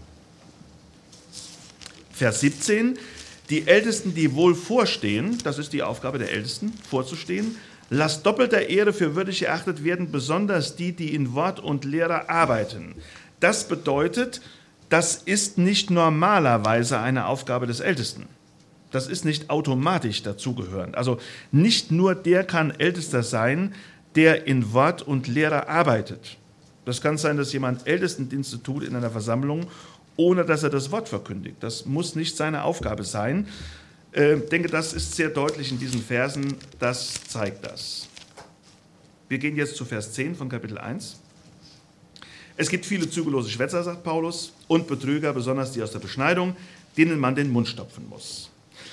Vers siebzehn, die Ältesten, die wohl vorstehen, das ist die Aufgabe der Ältesten, vorzustehen, lasst doppelter Ehre für würdig erachtet werden, besonders die, die in Wort und Lehre arbeiten. Das bedeutet, das ist nicht normalerweise eine Aufgabe des Ältesten. Das ist nicht automatisch dazugehörend. Also nicht nur der kann Ältester sein, der in Wort und Lehre arbeitet. Das kann sein, dass jemand Ältestendienste tut in einer Versammlung, ohne dass er das Wort verkündigt. Das muss nicht seine Aufgabe sein. Ich äh, denke, das ist sehr deutlich in diesen Versen. Das zeigt das. Wir gehen jetzt zu Vers zehn von Kapitel eins. Es gibt viele zügellose Schwätzer, sagt Paulus, und Betrüger, besonders die aus der Beschneidung, denen man den Mund stopfen muss.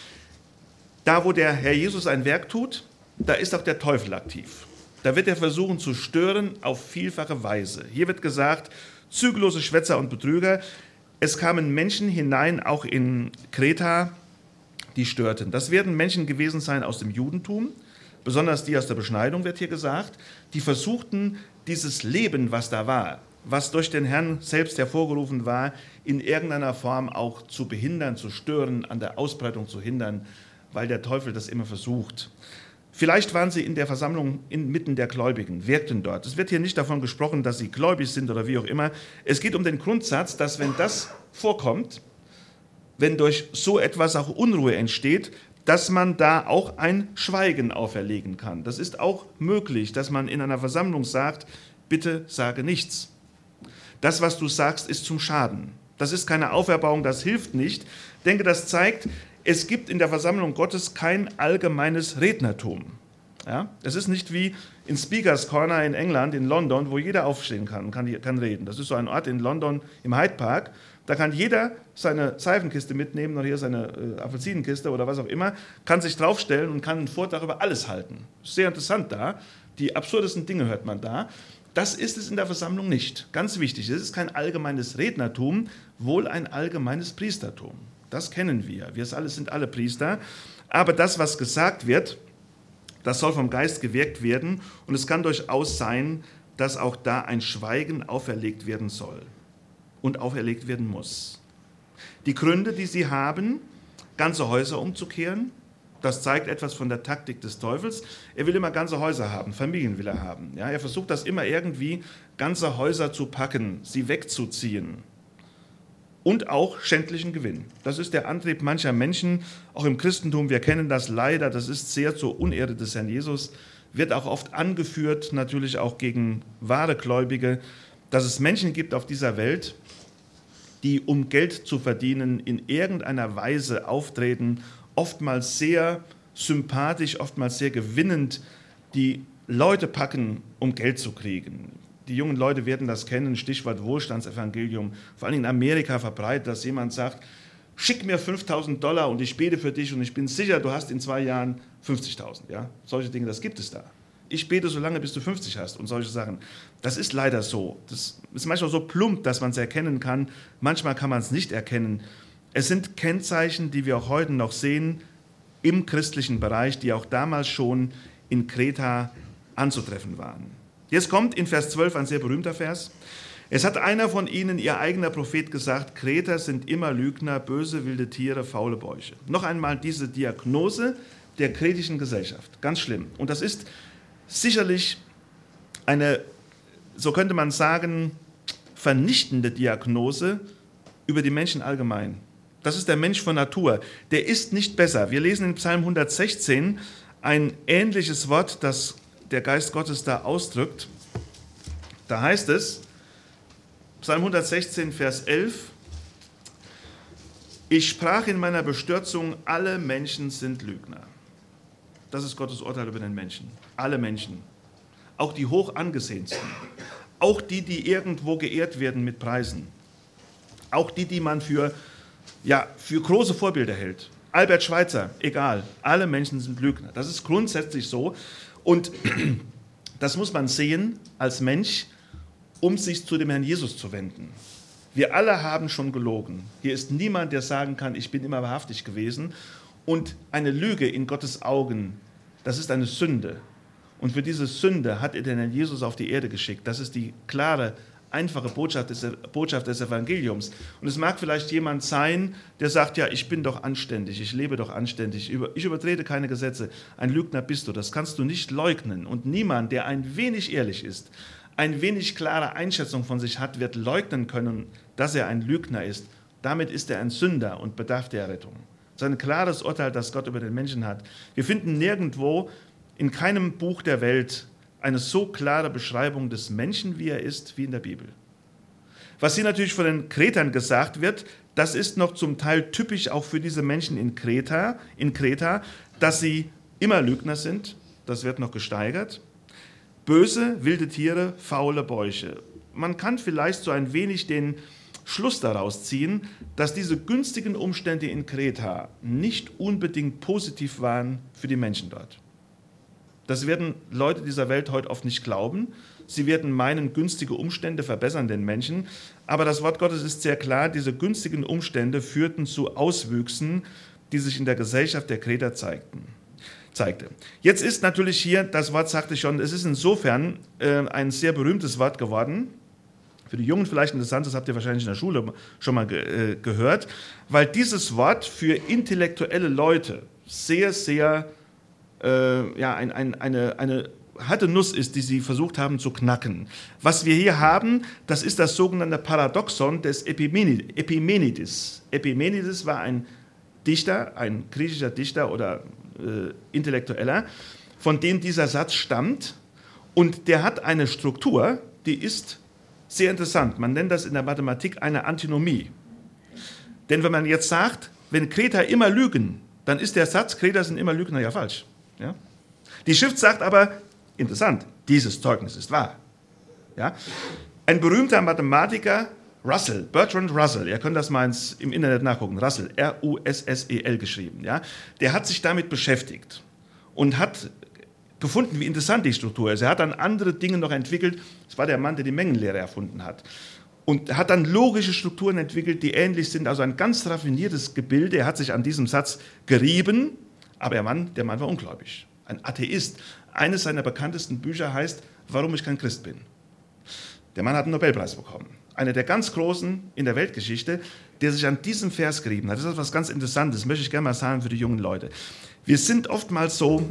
Da, wo der Herr Jesus ein Werk tut, da ist auch der Teufel aktiv. Da wird er versuchen zu stören auf vielfache Weise. Hier wird gesagt, zügellose Schwätzer und Betrüger. Es kamen Menschen hinein, auch in Kreta, die störten. Das werden Menschen gewesen sein aus dem Judentum, besonders die aus der Beschneidung, wird hier gesagt, die versuchten, dieses Leben, was da war, was durch den Herrn selbst hervorgerufen war, in irgendeiner Form auch zu behindern, zu stören, an der Ausbreitung zu hindern, weil der Teufel das immer versucht. Vielleicht waren sie in der Versammlung inmitten der Gläubigen, wirkten dort. Es wird hier nicht davon gesprochen, dass sie gläubig sind oder wie auch immer. Es geht um den Grundsatz, dass wenn das vorkommt, wenn durch so etwas auch Unruhe entsteht, dass man da auch ein Schweigen auferlegen kann. Das ist auch möglich, dass man in einer Versammlung sagt, bitte sage nichts. Das, was du sagst, ist zum Schaden. Das ist keine Auferbauung, das hilft nicht. Ich denke, das zeigt, es gibt in der Versammlung Gottes kein allgemeines Rednertum. Ja? Es ist nicht wie in Speakers Corner in England, in London, wo jeder aufstehen kann und kann, kann reden. Das ist so ein Ort in London im Hyde Park. Da kann jeder seine Seifenkiste mitnehmen oder hier seine äh, Apfelsinenkiste oder was auch immer, kann sich draufstellen und kann einen Vortrag über alles halten. Sehr interessant da. Die absurdesten Dinge hört man da. Das ist es in der Versammlung nicht. Ganz wichtig, es ist kein allgemeines Rednertum, wohl ein allgemeines Priestertum. Das kennen wir. Wir alle sind alle Priester. Aber das, was gesagt wird, das soll vom Geist gewirkt werden. Und es kann durchaus sein, dass auch da ein Schweigen auferlegt werden soll und auferlegt werden muss. Die Gründe, die sie haben, ganze Häuser umzukehren, das zeigt etwas von der Taktik des Teufels. Er will immer ganze Häuser haben, Familien will er haben. Ja, er versucht das immer irgendwie, ganze Häuser zu packen, sie wegzuziehen. Und auch schändlichen Gewinn. Das ist der Antrieb mancher Menschen, auch im Christentum. Wir kennen das leider, das ist sehr zur Unehre des Herrn Jesus, wird auch oft angeführt, natürlich auch gegen wahre Gläubige, dass es Menschen gibt auf dieser Welt, die, um Geld zu verdienen, in irgendeiner Weise auftreten oftmals sehr sympathisch, oftmals sehr gewinnend die Leute packen, um Geld zu kriegen. Die jungen Leute werden das kennen, Stichwort Wohlstandsevangelium, vor allem in Amerika verbreitet, dass jemand sagt, schick mir fünftausend Dollar und ich bete für dich und ich bin sicher, du hast in zwei Jahren fünfzigtausend. Ja? Solche Dinge, das gibt es da. Ich bete so lange, bis du fünfzig hast und solche Sachen. Das ist leider so. Das ist manchmal so plump, dass man es erkennen kann. Manchmal kann man es nicht erkennen. Es sind Kennzeichen, die wir auch heute noch sehen im christlichen Bereich, die auch damals schon in Kreta anzutreffen waren. Jetzt kommt in Vers zwölf ein sehr berühmter Vers. Es hat einer von ihnen, ihr eigener Prophet, gesagt, Kreter sind immer Lügner, böse, wilde Tiere, faule Bäuche. Noch einmal diese Diagnose der kretischen Gesellschaft. Ganz schlimm. Und das ist sicherlich eine, so könnte man sagen, vernichtende Diagnose über die Menschen allgemein. Das ist der Mensch von Natur. Der ist nicht besser. Wir lesen in Psalm hundertsechzehn ein ähnliches Wort, das der Geist Gottes da ausdrückt. Da heißt es, Psalm hundertsechzehn, Vers elf, ich sprach in meiner Bestürzung, alle Menschen sind Lügner. Das ist Gottes Urteil über den Menschen. Alle Menschen. Auch die hoch angesehensten. Auch die, die irgendwo geehrt werden mit Preisen. Auch die, die man für, ja, für große Vorbilder hält. Albert Schweitzer, egal. Alle Menschen sind Lügner. Das ist grundsätzlich so. Und das muss man sehen als Mensch, um sich zu dem Herrn Jesus zu wenden. Wir alle haben schon gelogen. Hier ist niemand, der sagen kann, ich bin immer wahrhaftig gewesen. Und eine Lüge in Gottes Augen, das ist eine Sünde. Und für diese Sünde hat er den Herrn Jesus auf die Erde geschickt. Das ist die klare, einfache Botschaft des, Botschaft des Evangeliums. Und es mag vielleicht jemand sein, der sagt, ja, ich bin doch anständig, ich lebe doch anständig, ich übertrete keine Gesetze. Ein Lügner bist du, das kannst du nicht leugnen. Und niemand, der ein wenig ehrlich ist, ein wenig klare Einschätzung von sich hat, wird leugnen können, dass er ein Lügner ist. Damit ist er ein Sünder und bedarf der Rettung. Das ist ein klares Urteil, das Gott über den Menschen hat. Wir finden nirgendwo, in keinem Buch der Welt, eine so klare Beschreibung des Menschen, wie er ist, wie in der Bibel. Was hier natürlich von den Kretern gesagt wird, das ist noch zum Teil typisch auch für diese Menschen in Kreta, in Kreta, dass sie immer Lügner sind. Das wird noch gesteigert. Böse, wilde Tiere, faule Bäuche. Man kann vielleicht so ein wenig den Schluss daraus ziehen, dass diese günstigen Umstände in Kreta nicht unbedingt positiv waren für die Menschen dort. Das werden Leute dieser Welt heute oft nicht glauben. Sie werden meinen, günstige Umstände verbessern den Menschen. Aber das Wort Gottes ist sehr klar, diese günstigen Umstände führten zu Auswüchsen, die sich in der Gesellschaft der Kreter zeigten. zeigte. Jetzt ist natürlich hier, das Wort sagte ich schon, es ist insofern äh, ein sehr berühmtes Wort geworden. Für die Jungen vielleicht interessant, das habt ihr wahrscheinlich in der Schule schon mal ge äh, gehört, weil dieses Wort für intellektuelle Leute sehr, sehr äh, ja, ein, ein, eine, eine harte Nuss ist, die sie versucht haben zu knacken. Was wir hier haben, das ist das sogenannte Paradoxon des Epimenides. Epimenides war ein Dichter, ein griechischer Dichter oder äh, Intellektueller, von dem dieser Satz stammt. Und der hat eine Struktur, die ist sehr interessant. Man nennt das in der Mathematik eine Antinomie. Denn wenn man jetzt sagt, wenn Kreter immer lügen, dann ist der Satz, Kreter sind immer Lügner, ja falsch. Ja? Die Schrift sagt aber, interessant, dieses Zeugnis ist wahr. Ja? Ein berühmter Mathematiker, Russell, Bertrand Russell, ihr könnt das mal ins, im Internet nachgucken, Russell, R U S S E L geschrieben, ja? Der hat sich damit beschäftigt und hat gefunden, wie interessant die Struktur ist. Er hat dann andere Dinge noch entwickelt, das war der Mann, der die Mengenlehre erfunden hat. Und hat dann logische Strukturen entwickelt, die ähnlich sind, also ein ganz raffiniertes Gebilde. Er hat sich an diesem Satz gerieben, aber der Mann, der Mann war ungläubig, ein Atheist. Eines seiner bekanntesten Bücher heißt, Warum ich kein Christ bin. Der Mann hat einen Nobelpreis bekommen. Einer der ganz Großen in der Weltgeschichte, der sich an diesem Vers gerieben hat. Das ist etwas ganz Interessantes, möchte ich gerne mal sagen für die jungen Leute. Wir sind oftmals so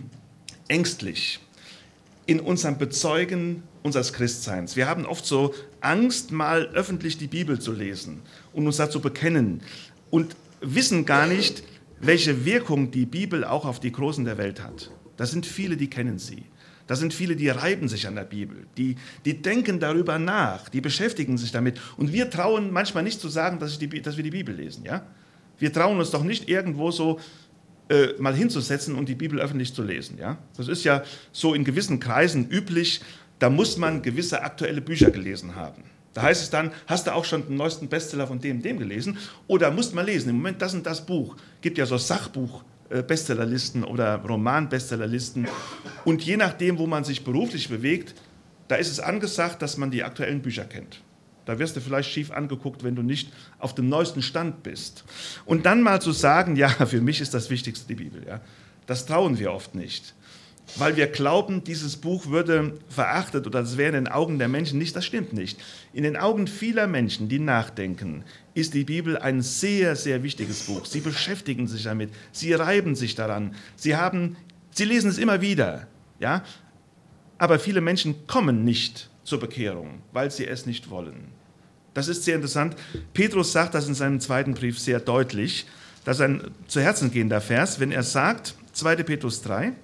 ängstlich in unserem Bezeugen unseres Christseins. Wir haben oft so Angst, mal öffentlich die Bibel zu lesen und uns dazu bekennen und wissen gar nicht, welche Wirkung die Bibel auch auf die Großen der Welt hat. Das sind viele, die kennen sie. Das sind viele, die reiben sich an der Bibel, die, die denken darüber nach, die beschäftigen sich damit. Und wir trauen manchmal nicht zu sagen, dass, ich die, dass wir die Bibel lesen. Ja? Wir trauen uns doch nicht irgendwo so äh, mal hinzusetzen und die Bibel öffentlich zu lesen. Ja? Das ist ja so in gewissen Kreisen üblich, da muss man gewisse aktuelle Bücher gelesen haben. Da heißt es dann, hast du auch schon den neuesten Bestseller von dem und dem gelesen? Oder musst mal lesen, im Moment das und das Buch. Gibt ja so Sachbuch-Bestsellerlisten oder Roman-Bestsellerlisten. Und je nachdem, wo man sich beruflich bewegt, da ist es angesagt, dass man die aktuellen Bücher kennt. Da wirst du vielleicht schief angeguckt, wenn du nicht auf dem neuesten Stand bist. Und dann mal zu sagen, ja, für mich ist das Wichtigste die Bibel. Ja? Das trauen wir oft nicht. Weil wir glauben, dieses Buch würde verachtet oder das wäre in den Augen der Menschen nicht. Das stimmt nicht. In den Augen vieler Menschen, die nachdenken, ist die Bibel ein sehr, sehr wichtiges Buch. Sie beschäftigen sich damit, sie reiben sich daran, sie, haben, sie lesen es immer wieder. Ja? Aber viele Menschen kommen nicht zur Bekehrung, weil sie es nicht wollen. Das ist sehr interessant. Petrus sagt das in seinem zweiten Brief sehr deutlich. Das ist ein zu Herzen gehender Vers, wenn er sagt, zweiter Petrus drei,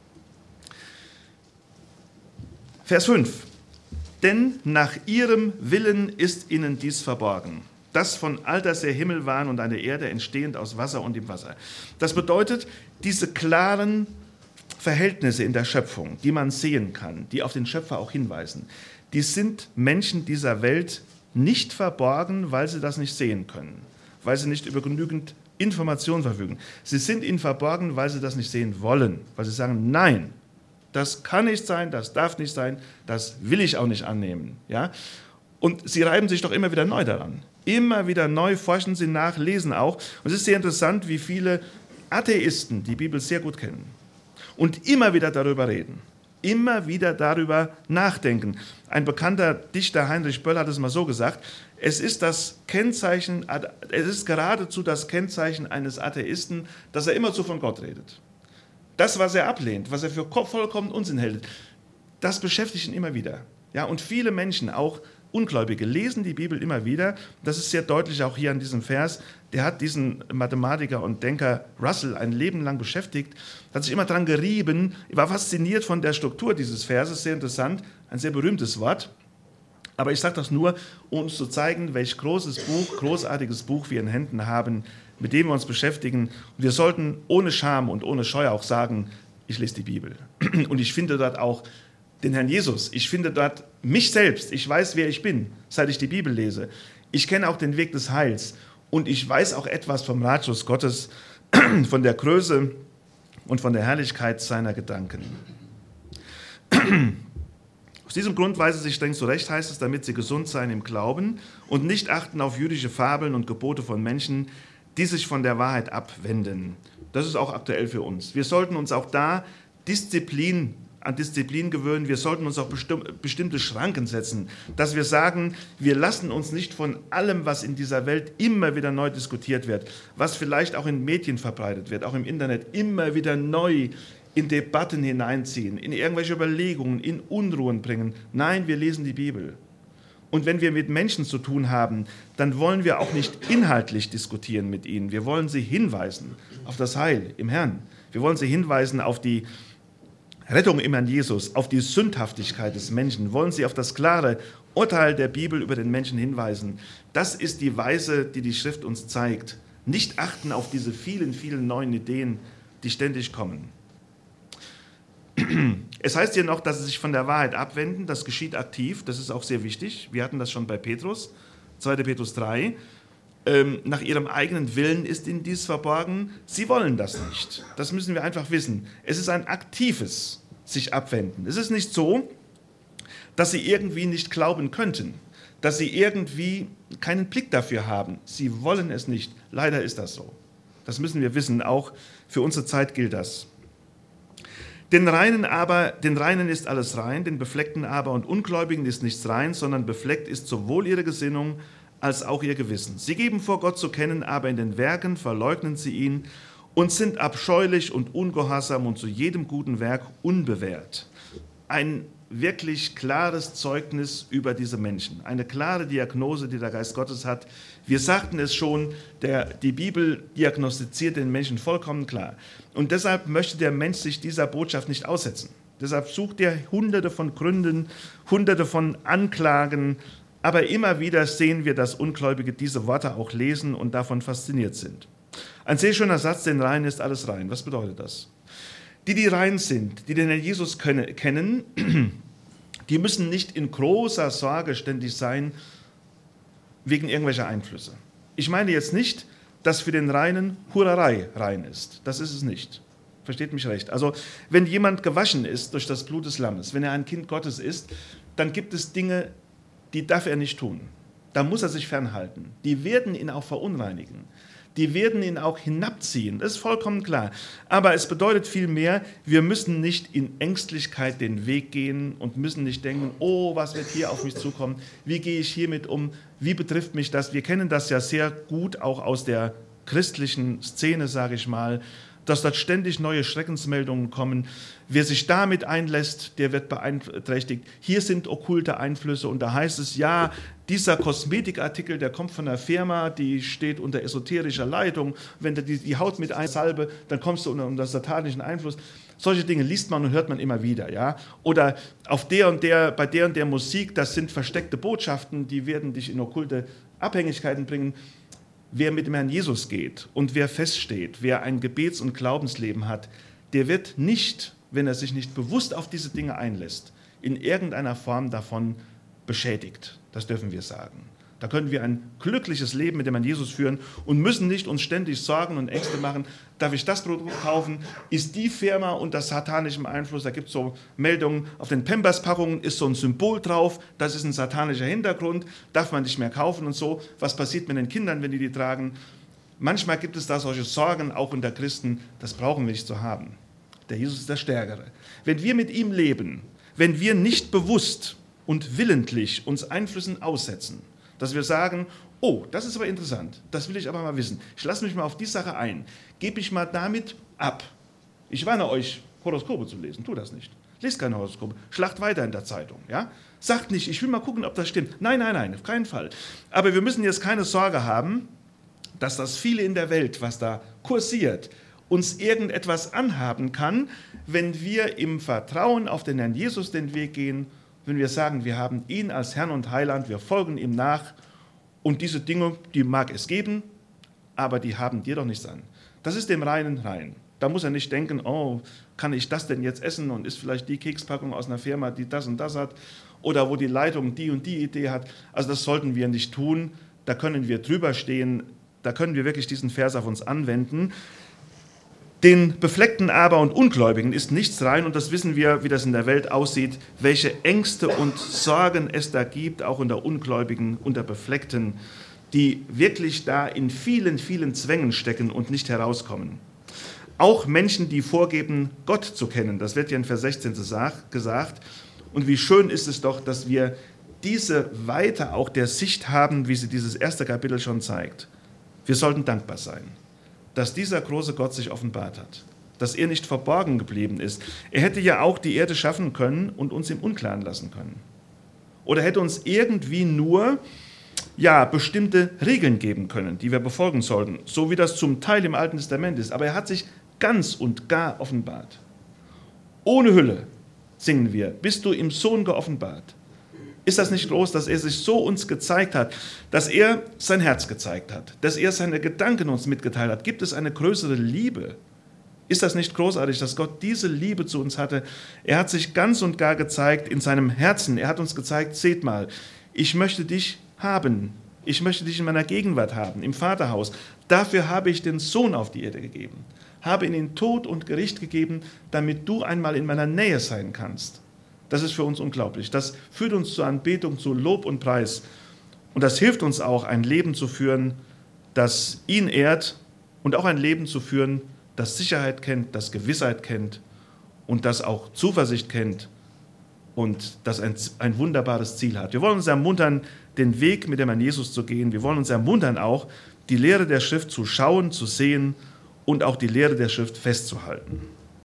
Vers fünf, denn nach ihrem Willen ist ihnen dies verborgen, das von alters her Himmel waren und eine Erde entstehend aus Wasser und im Wasser. Das bedeutet, diese klaren Verhältnisse in der Schöpfung, die man sehen kann, die auf den Schöpfer auch hinweisen, die sind Menschen dieser Welt nicht verborgen, weil sie das nicht sehen können, weil sie nicht über genügend Informationen verfügen. Sie sind ihnen verborgen, weil sie das nicht sehen wollen, weil sie sagen, nein, das kann nicht sein, das darf nicht sein, das will ich auch nicht annehmen. Ja? Und sie reiben sich doch immer wieder neu daran. Immer wieder neu forschen sie nach, lesen auch. Und es ist sehr interessant, wie viele Atheisten die Bibel sehr gut kennen und immer wieder darüber reden, immer wieder darüber nachdenken. Ein bekannter Dichter, Heinrich Böll, hat es mal so gesagt, es ist das Kennzeichen, es ist geradezu das Kennzeichen eines Atheisten, dass er immerzu von Gott redet. Das, was er ablehnt, was er für vollkommen Unsinn hält, das beschäftigt ihn immer wieder. Ja, und viele Menschen, auch Ungläubige, lesen die Bibel immer wieder. Das ist sehr deutlich auch hier an diesem Vers. Der hat diesen Mathematiker und Denker Russell ein Leben lang beschäftigt, hat sich immer daran gerieben, war fasziniert von der Struktur dieses Verses, sehr interessant, ein sehr berühmtes Wort. Aber ich sage das nur, um uns zu zeigen, welch großes Buch, großartiges Buch wir in Händen haben, mit dem wir uns beschäftigen. Und wir sollten ohne Scham und ohne Scheu auch sagen, ich lese die Bibel. Und ich finde dort auch den Herrn Jesus. Ich finde dort mich selbst. Ich weiß, wer ich bin, seit ich die Bibel lese. Ich kenne auch den Weg des Heils. Und ich weiß auch etwas vom Ratschluss Gottes, von der Größe und von der Herrlichkeit seiner Gedanken. Aus diesem Grund weise sich streng zurecht, heißt es, damit sie gesund seien im Glauben und nicht achten auf jüdische Fabeln und Gebote von Menschen, die sich von der Wahrheit abwenden. Das ist auch aktuell für uns. Wir sollten uns auch da Disziplin, an Disziplin gewöhnen. Wir sollten uns auch bestimm, bestimmte Schranken setzen, dass wir sagen, wir lassen uns nicht von allem, was in dieser Welt immer wieder neu diskutiert wird, was vielleicht auch in Medien verbreitet wird, auch im Internet, immer wieder neu in Debatten hineinziehen, in irgendwelche Überlegungen, in Unruhen bringen. Nein, wir lesen die Bibel. Und wenn wir mit Menschen zu tun haben, dann wollen wir auch nicht inhaltlich diskutieren mit ihnen. Wir wollen sie hinweisen auf das Heil im Herrn. Wir wollen sie hinweisen auf die Rettung im Herrn Jesus, auf die Sündhaftigkeit des Menschen. Wir wollen sie auf das klare Urteil der Bibel über den Menschen hinweisen. Das ist die Weise, die die Schrift uns zeigt. Nicht achten auf diese vielen, vielen neuen Ideen, die ständig kommen. Es heißt hier noch, dass sie sich von der Wahrheit abwenden. Das geschieht aktiv, das ist auch sehr wichtig. Wir hatten das schon bei Petrus, zweiter Petrus drei. Ähm, nach ihrem eigenen Willen ist ihnen dies verborgen. Sie wollen das nicht. Das müssen wir einfach wissen. Es ist ein aktives sich abwenden. Es ist nicht so, dass sie irgendwie nicht glauben könnten, dass sie irgendwie keinen Blick dafür haben. Sie wollen es nicht. Leider ist das so. Das müssen wir wissen. Auch für unsere Zeit gilt das. Den Reinen aber, den Reinen ist alles rein, den Befleckten aber und Ungläubigen ist nichts rein, sondern befleckt ist sowohl ihre Gesinnung als auch ihr Gewissen. Sie geben vor, Gott zu kennen, aber in den Werken verleugnen sie ihn und sind abscheulich und ungehorsam und zu jedem guten Werk unbewährt. Ein wirklich klares Zeugnis über diese Menschen, eine klare Diagnose, die der Geist Gottes hat. Wir sagten es schon, der, die Bibel diagnostiziert den Menschen vollkommen klar. Und deshalb möchte der Mensch sich dieser Botschaft nicht aussetzen. Deshalb sucht er hunderte von Gründen, hunderte von Anklagen, aber immer wieder sehen wir, dass Ungläubige diese Worte auch lesen und davon fasziniert sind. Ein sehr schöner Satz, denn rein ist alles rein. Was bedeutet das? Die, die rein sind, die den Herrn Jesus kennen, die müssen nicht in großer Sorge ständig sein wegen irgendwelcher Einflüsse. Ich meine jetzt nicht, dass für den Reinen Hurerei rein ist. Das ist es nicht. Versteht mich recht. Also wenn jemand gewaschen ist durch das Blut des Lammes, wenn er ein Kind Gottes ist, dann gibt es Dinge, die darf er nicht tun. Da muss er sich fernhalten. Die werden ihn auch verunreinigen. Die werden ihn auch hinabziehen. Das ist vollkommen klar. Aber es bedeutet vielmehr, wir müssen nicht in Ängstlichkeit den Weg gehen und müssen nicht denken, oh, was wird hier auf mich zukommen? Wie gehe ich hiermit um? Wie betrifft mich das? Wir kennen das ja sehr gut auch aus der christlichen Szene, sage ich mal, dass dort ständig neue Schreckensmeldungen kommen. Wer sich damit einlässt, der wird beeinträchtigt. Hier sind okkulte Einflüsse und da heißt es, ja, dieser Kosmetikartikel, der kommt von einer Firma, die steht unter esoterischer Leitung. Wenn du die, die Haut mit einsalbe, dann kommst du unter, unter satanischen Einfluss. Solche Dinge liest man und hört man immer wieder. Ja? Oder auf der und der, bei der und der Musik, das sind versteckte Botschaften, die werden dich in okkulte Abhängigkeiten bringen. Wer mit dem Herrn Jesus geht und wer feststeht, wer ein Gebets- und Glaubensleben hat, der wird nicht, wenn er sich nicht bewusst auf diese Dinge einlässt, in irgendeiner Form davon beschädigt. Das dürfen wir sagen. Da können wir ein glückliches Leben mit dem Herrn Jesus führen und müssen nicht uns ständig Sorgen und Ängste machen. Darf ich das Produkt kaufen? Ist die Firma unter satanischem Einfluss? Da gibt es so Meldungen, auf den Pampers-Packungen ist so ein Symbol drauf, das ist ein satanischer Hintergrund, darf man nicht mehr kaufen und so. Was passiert mit den Kindern, wenn die die tragen? Manchmal gibt es da solche Sorgen, auch unter Christen, das brauchen wir nicht zu haben. Der Jesus ist der Stärkere. Wenn wir mit ihm leben, wenn wir nicht bewusst und willentlich uns Einflüssen aussetzen, dass wir sagen, oh, das ist aber interessant, das will ich aber mal wissen. Ich lasse mich mal auf die Sache ein, gebe ich mal damit ab. Ich warne euch, Horoskope zu lesen, tu das nicht. Lest keine Horoskope, schlacht weiter in der Zeitung. Ja? Sagt nicht, ich will mal gucken, ob das stimmt. Nein, nein, nein, auf keinen Fall. Aber wir müssen jetzt keine Sorge haben, dass das viele in der Welt, was da kursiert, uns irgendetwas anhaben kann, wenn wir im Vertrauen auf den Herrn Jesus den Weg gehen, wenn wir sagen, wir haben ihn als Herrn und Heiland, wir folgen ihm nach und diese Dinge, die mag es geben, aber die haben dir doch nichts an. Das ist dem Reinen rein. Da muss er nicht denken, oh, kann ich das denn jetzt essen und ist vielleicht die Kekspackung aus einer Firma, die das und das hat oder wo die Leitung die und die Idee hat. Also das sollten wir nicht tun, da können wir drüber stehen, da können wir wirklich diesen Vers auf uns anwenden. Den Befleckten aber und Ungläubigen ist nichts rein und das wissen wir, wie das in der Welt aussieht, welche Ängste und Sorgen es da gibt, auch unter Ungläubigen, unter Befleckten, die wirklich da in vielen, vielen Zwängen stecken und nicht herauskommen. Auch Menschen, die vorgeben, Gott zu kennen, das wird ja in Vers sechzehn gesagt. Und wie schön ist es doch, dass wir diese Weite auch der Sicht haben, wie sie dieses erste Kapitel schon zeigt. Wir sollten dankbar sein, dass dieser große Gott sich offenbart hat, dass er nicht verborgen geblieben ist. Er hätte ja auch die Erde schaffen können und uns im Unklaren lassen können. Oder hätte uns irgendwie nur ja, bestimmte Regeln geben können, die wir befolgen sollten, so wie das zum Teil im Alten Testament ist. Aber er hat sich ganz und gar offenbart. Ohne Hülle, singen wir, bist du im Sohn geoffenbart. Ist das nicht groß, dass er sich so uns gezeigt hat, dass er sein Herz gezeigt hat, dass er seine Gedanken uns mitgeteilt hat? Gibt es eine größere Liebe? Ist das nicht großartig, dass Gott diese Liebe zu uns hatte? Er hat sich ganz und gar gezeigt in seinem Herzen. Er hat uns gezeigt, seht mal, ich möchte dich haben. Ich möchte dich in meiner Gegenwart haben, im Vaterhaus. Dafür habe ich den Sohn auf die Erde gegeben. Habe ihn in Tod und Gericht gegeben, damit du einmal in meiner Nähe sein kannst. Das ist für uns unglaublich. Das führt uns zur Anbetung, zu Lob und Preis. Und das hilft uns auch, ein Leben zu führen, das ihn ehrt und auch ein Leben zu führen, das Sicherheit kennt, das Gewissheit kennt und das auch Zuversicht kennt und das ein, ein wunderbares Ziel hat. Wir wollen uns ermuntern, den Weg mit dem Herrn Jesus zu gehen. Wir wollen uns ermuntern auch, die Lehre der Schrift zu schauen, zu sehen und auch die Lehre der Schrift festzuhalten.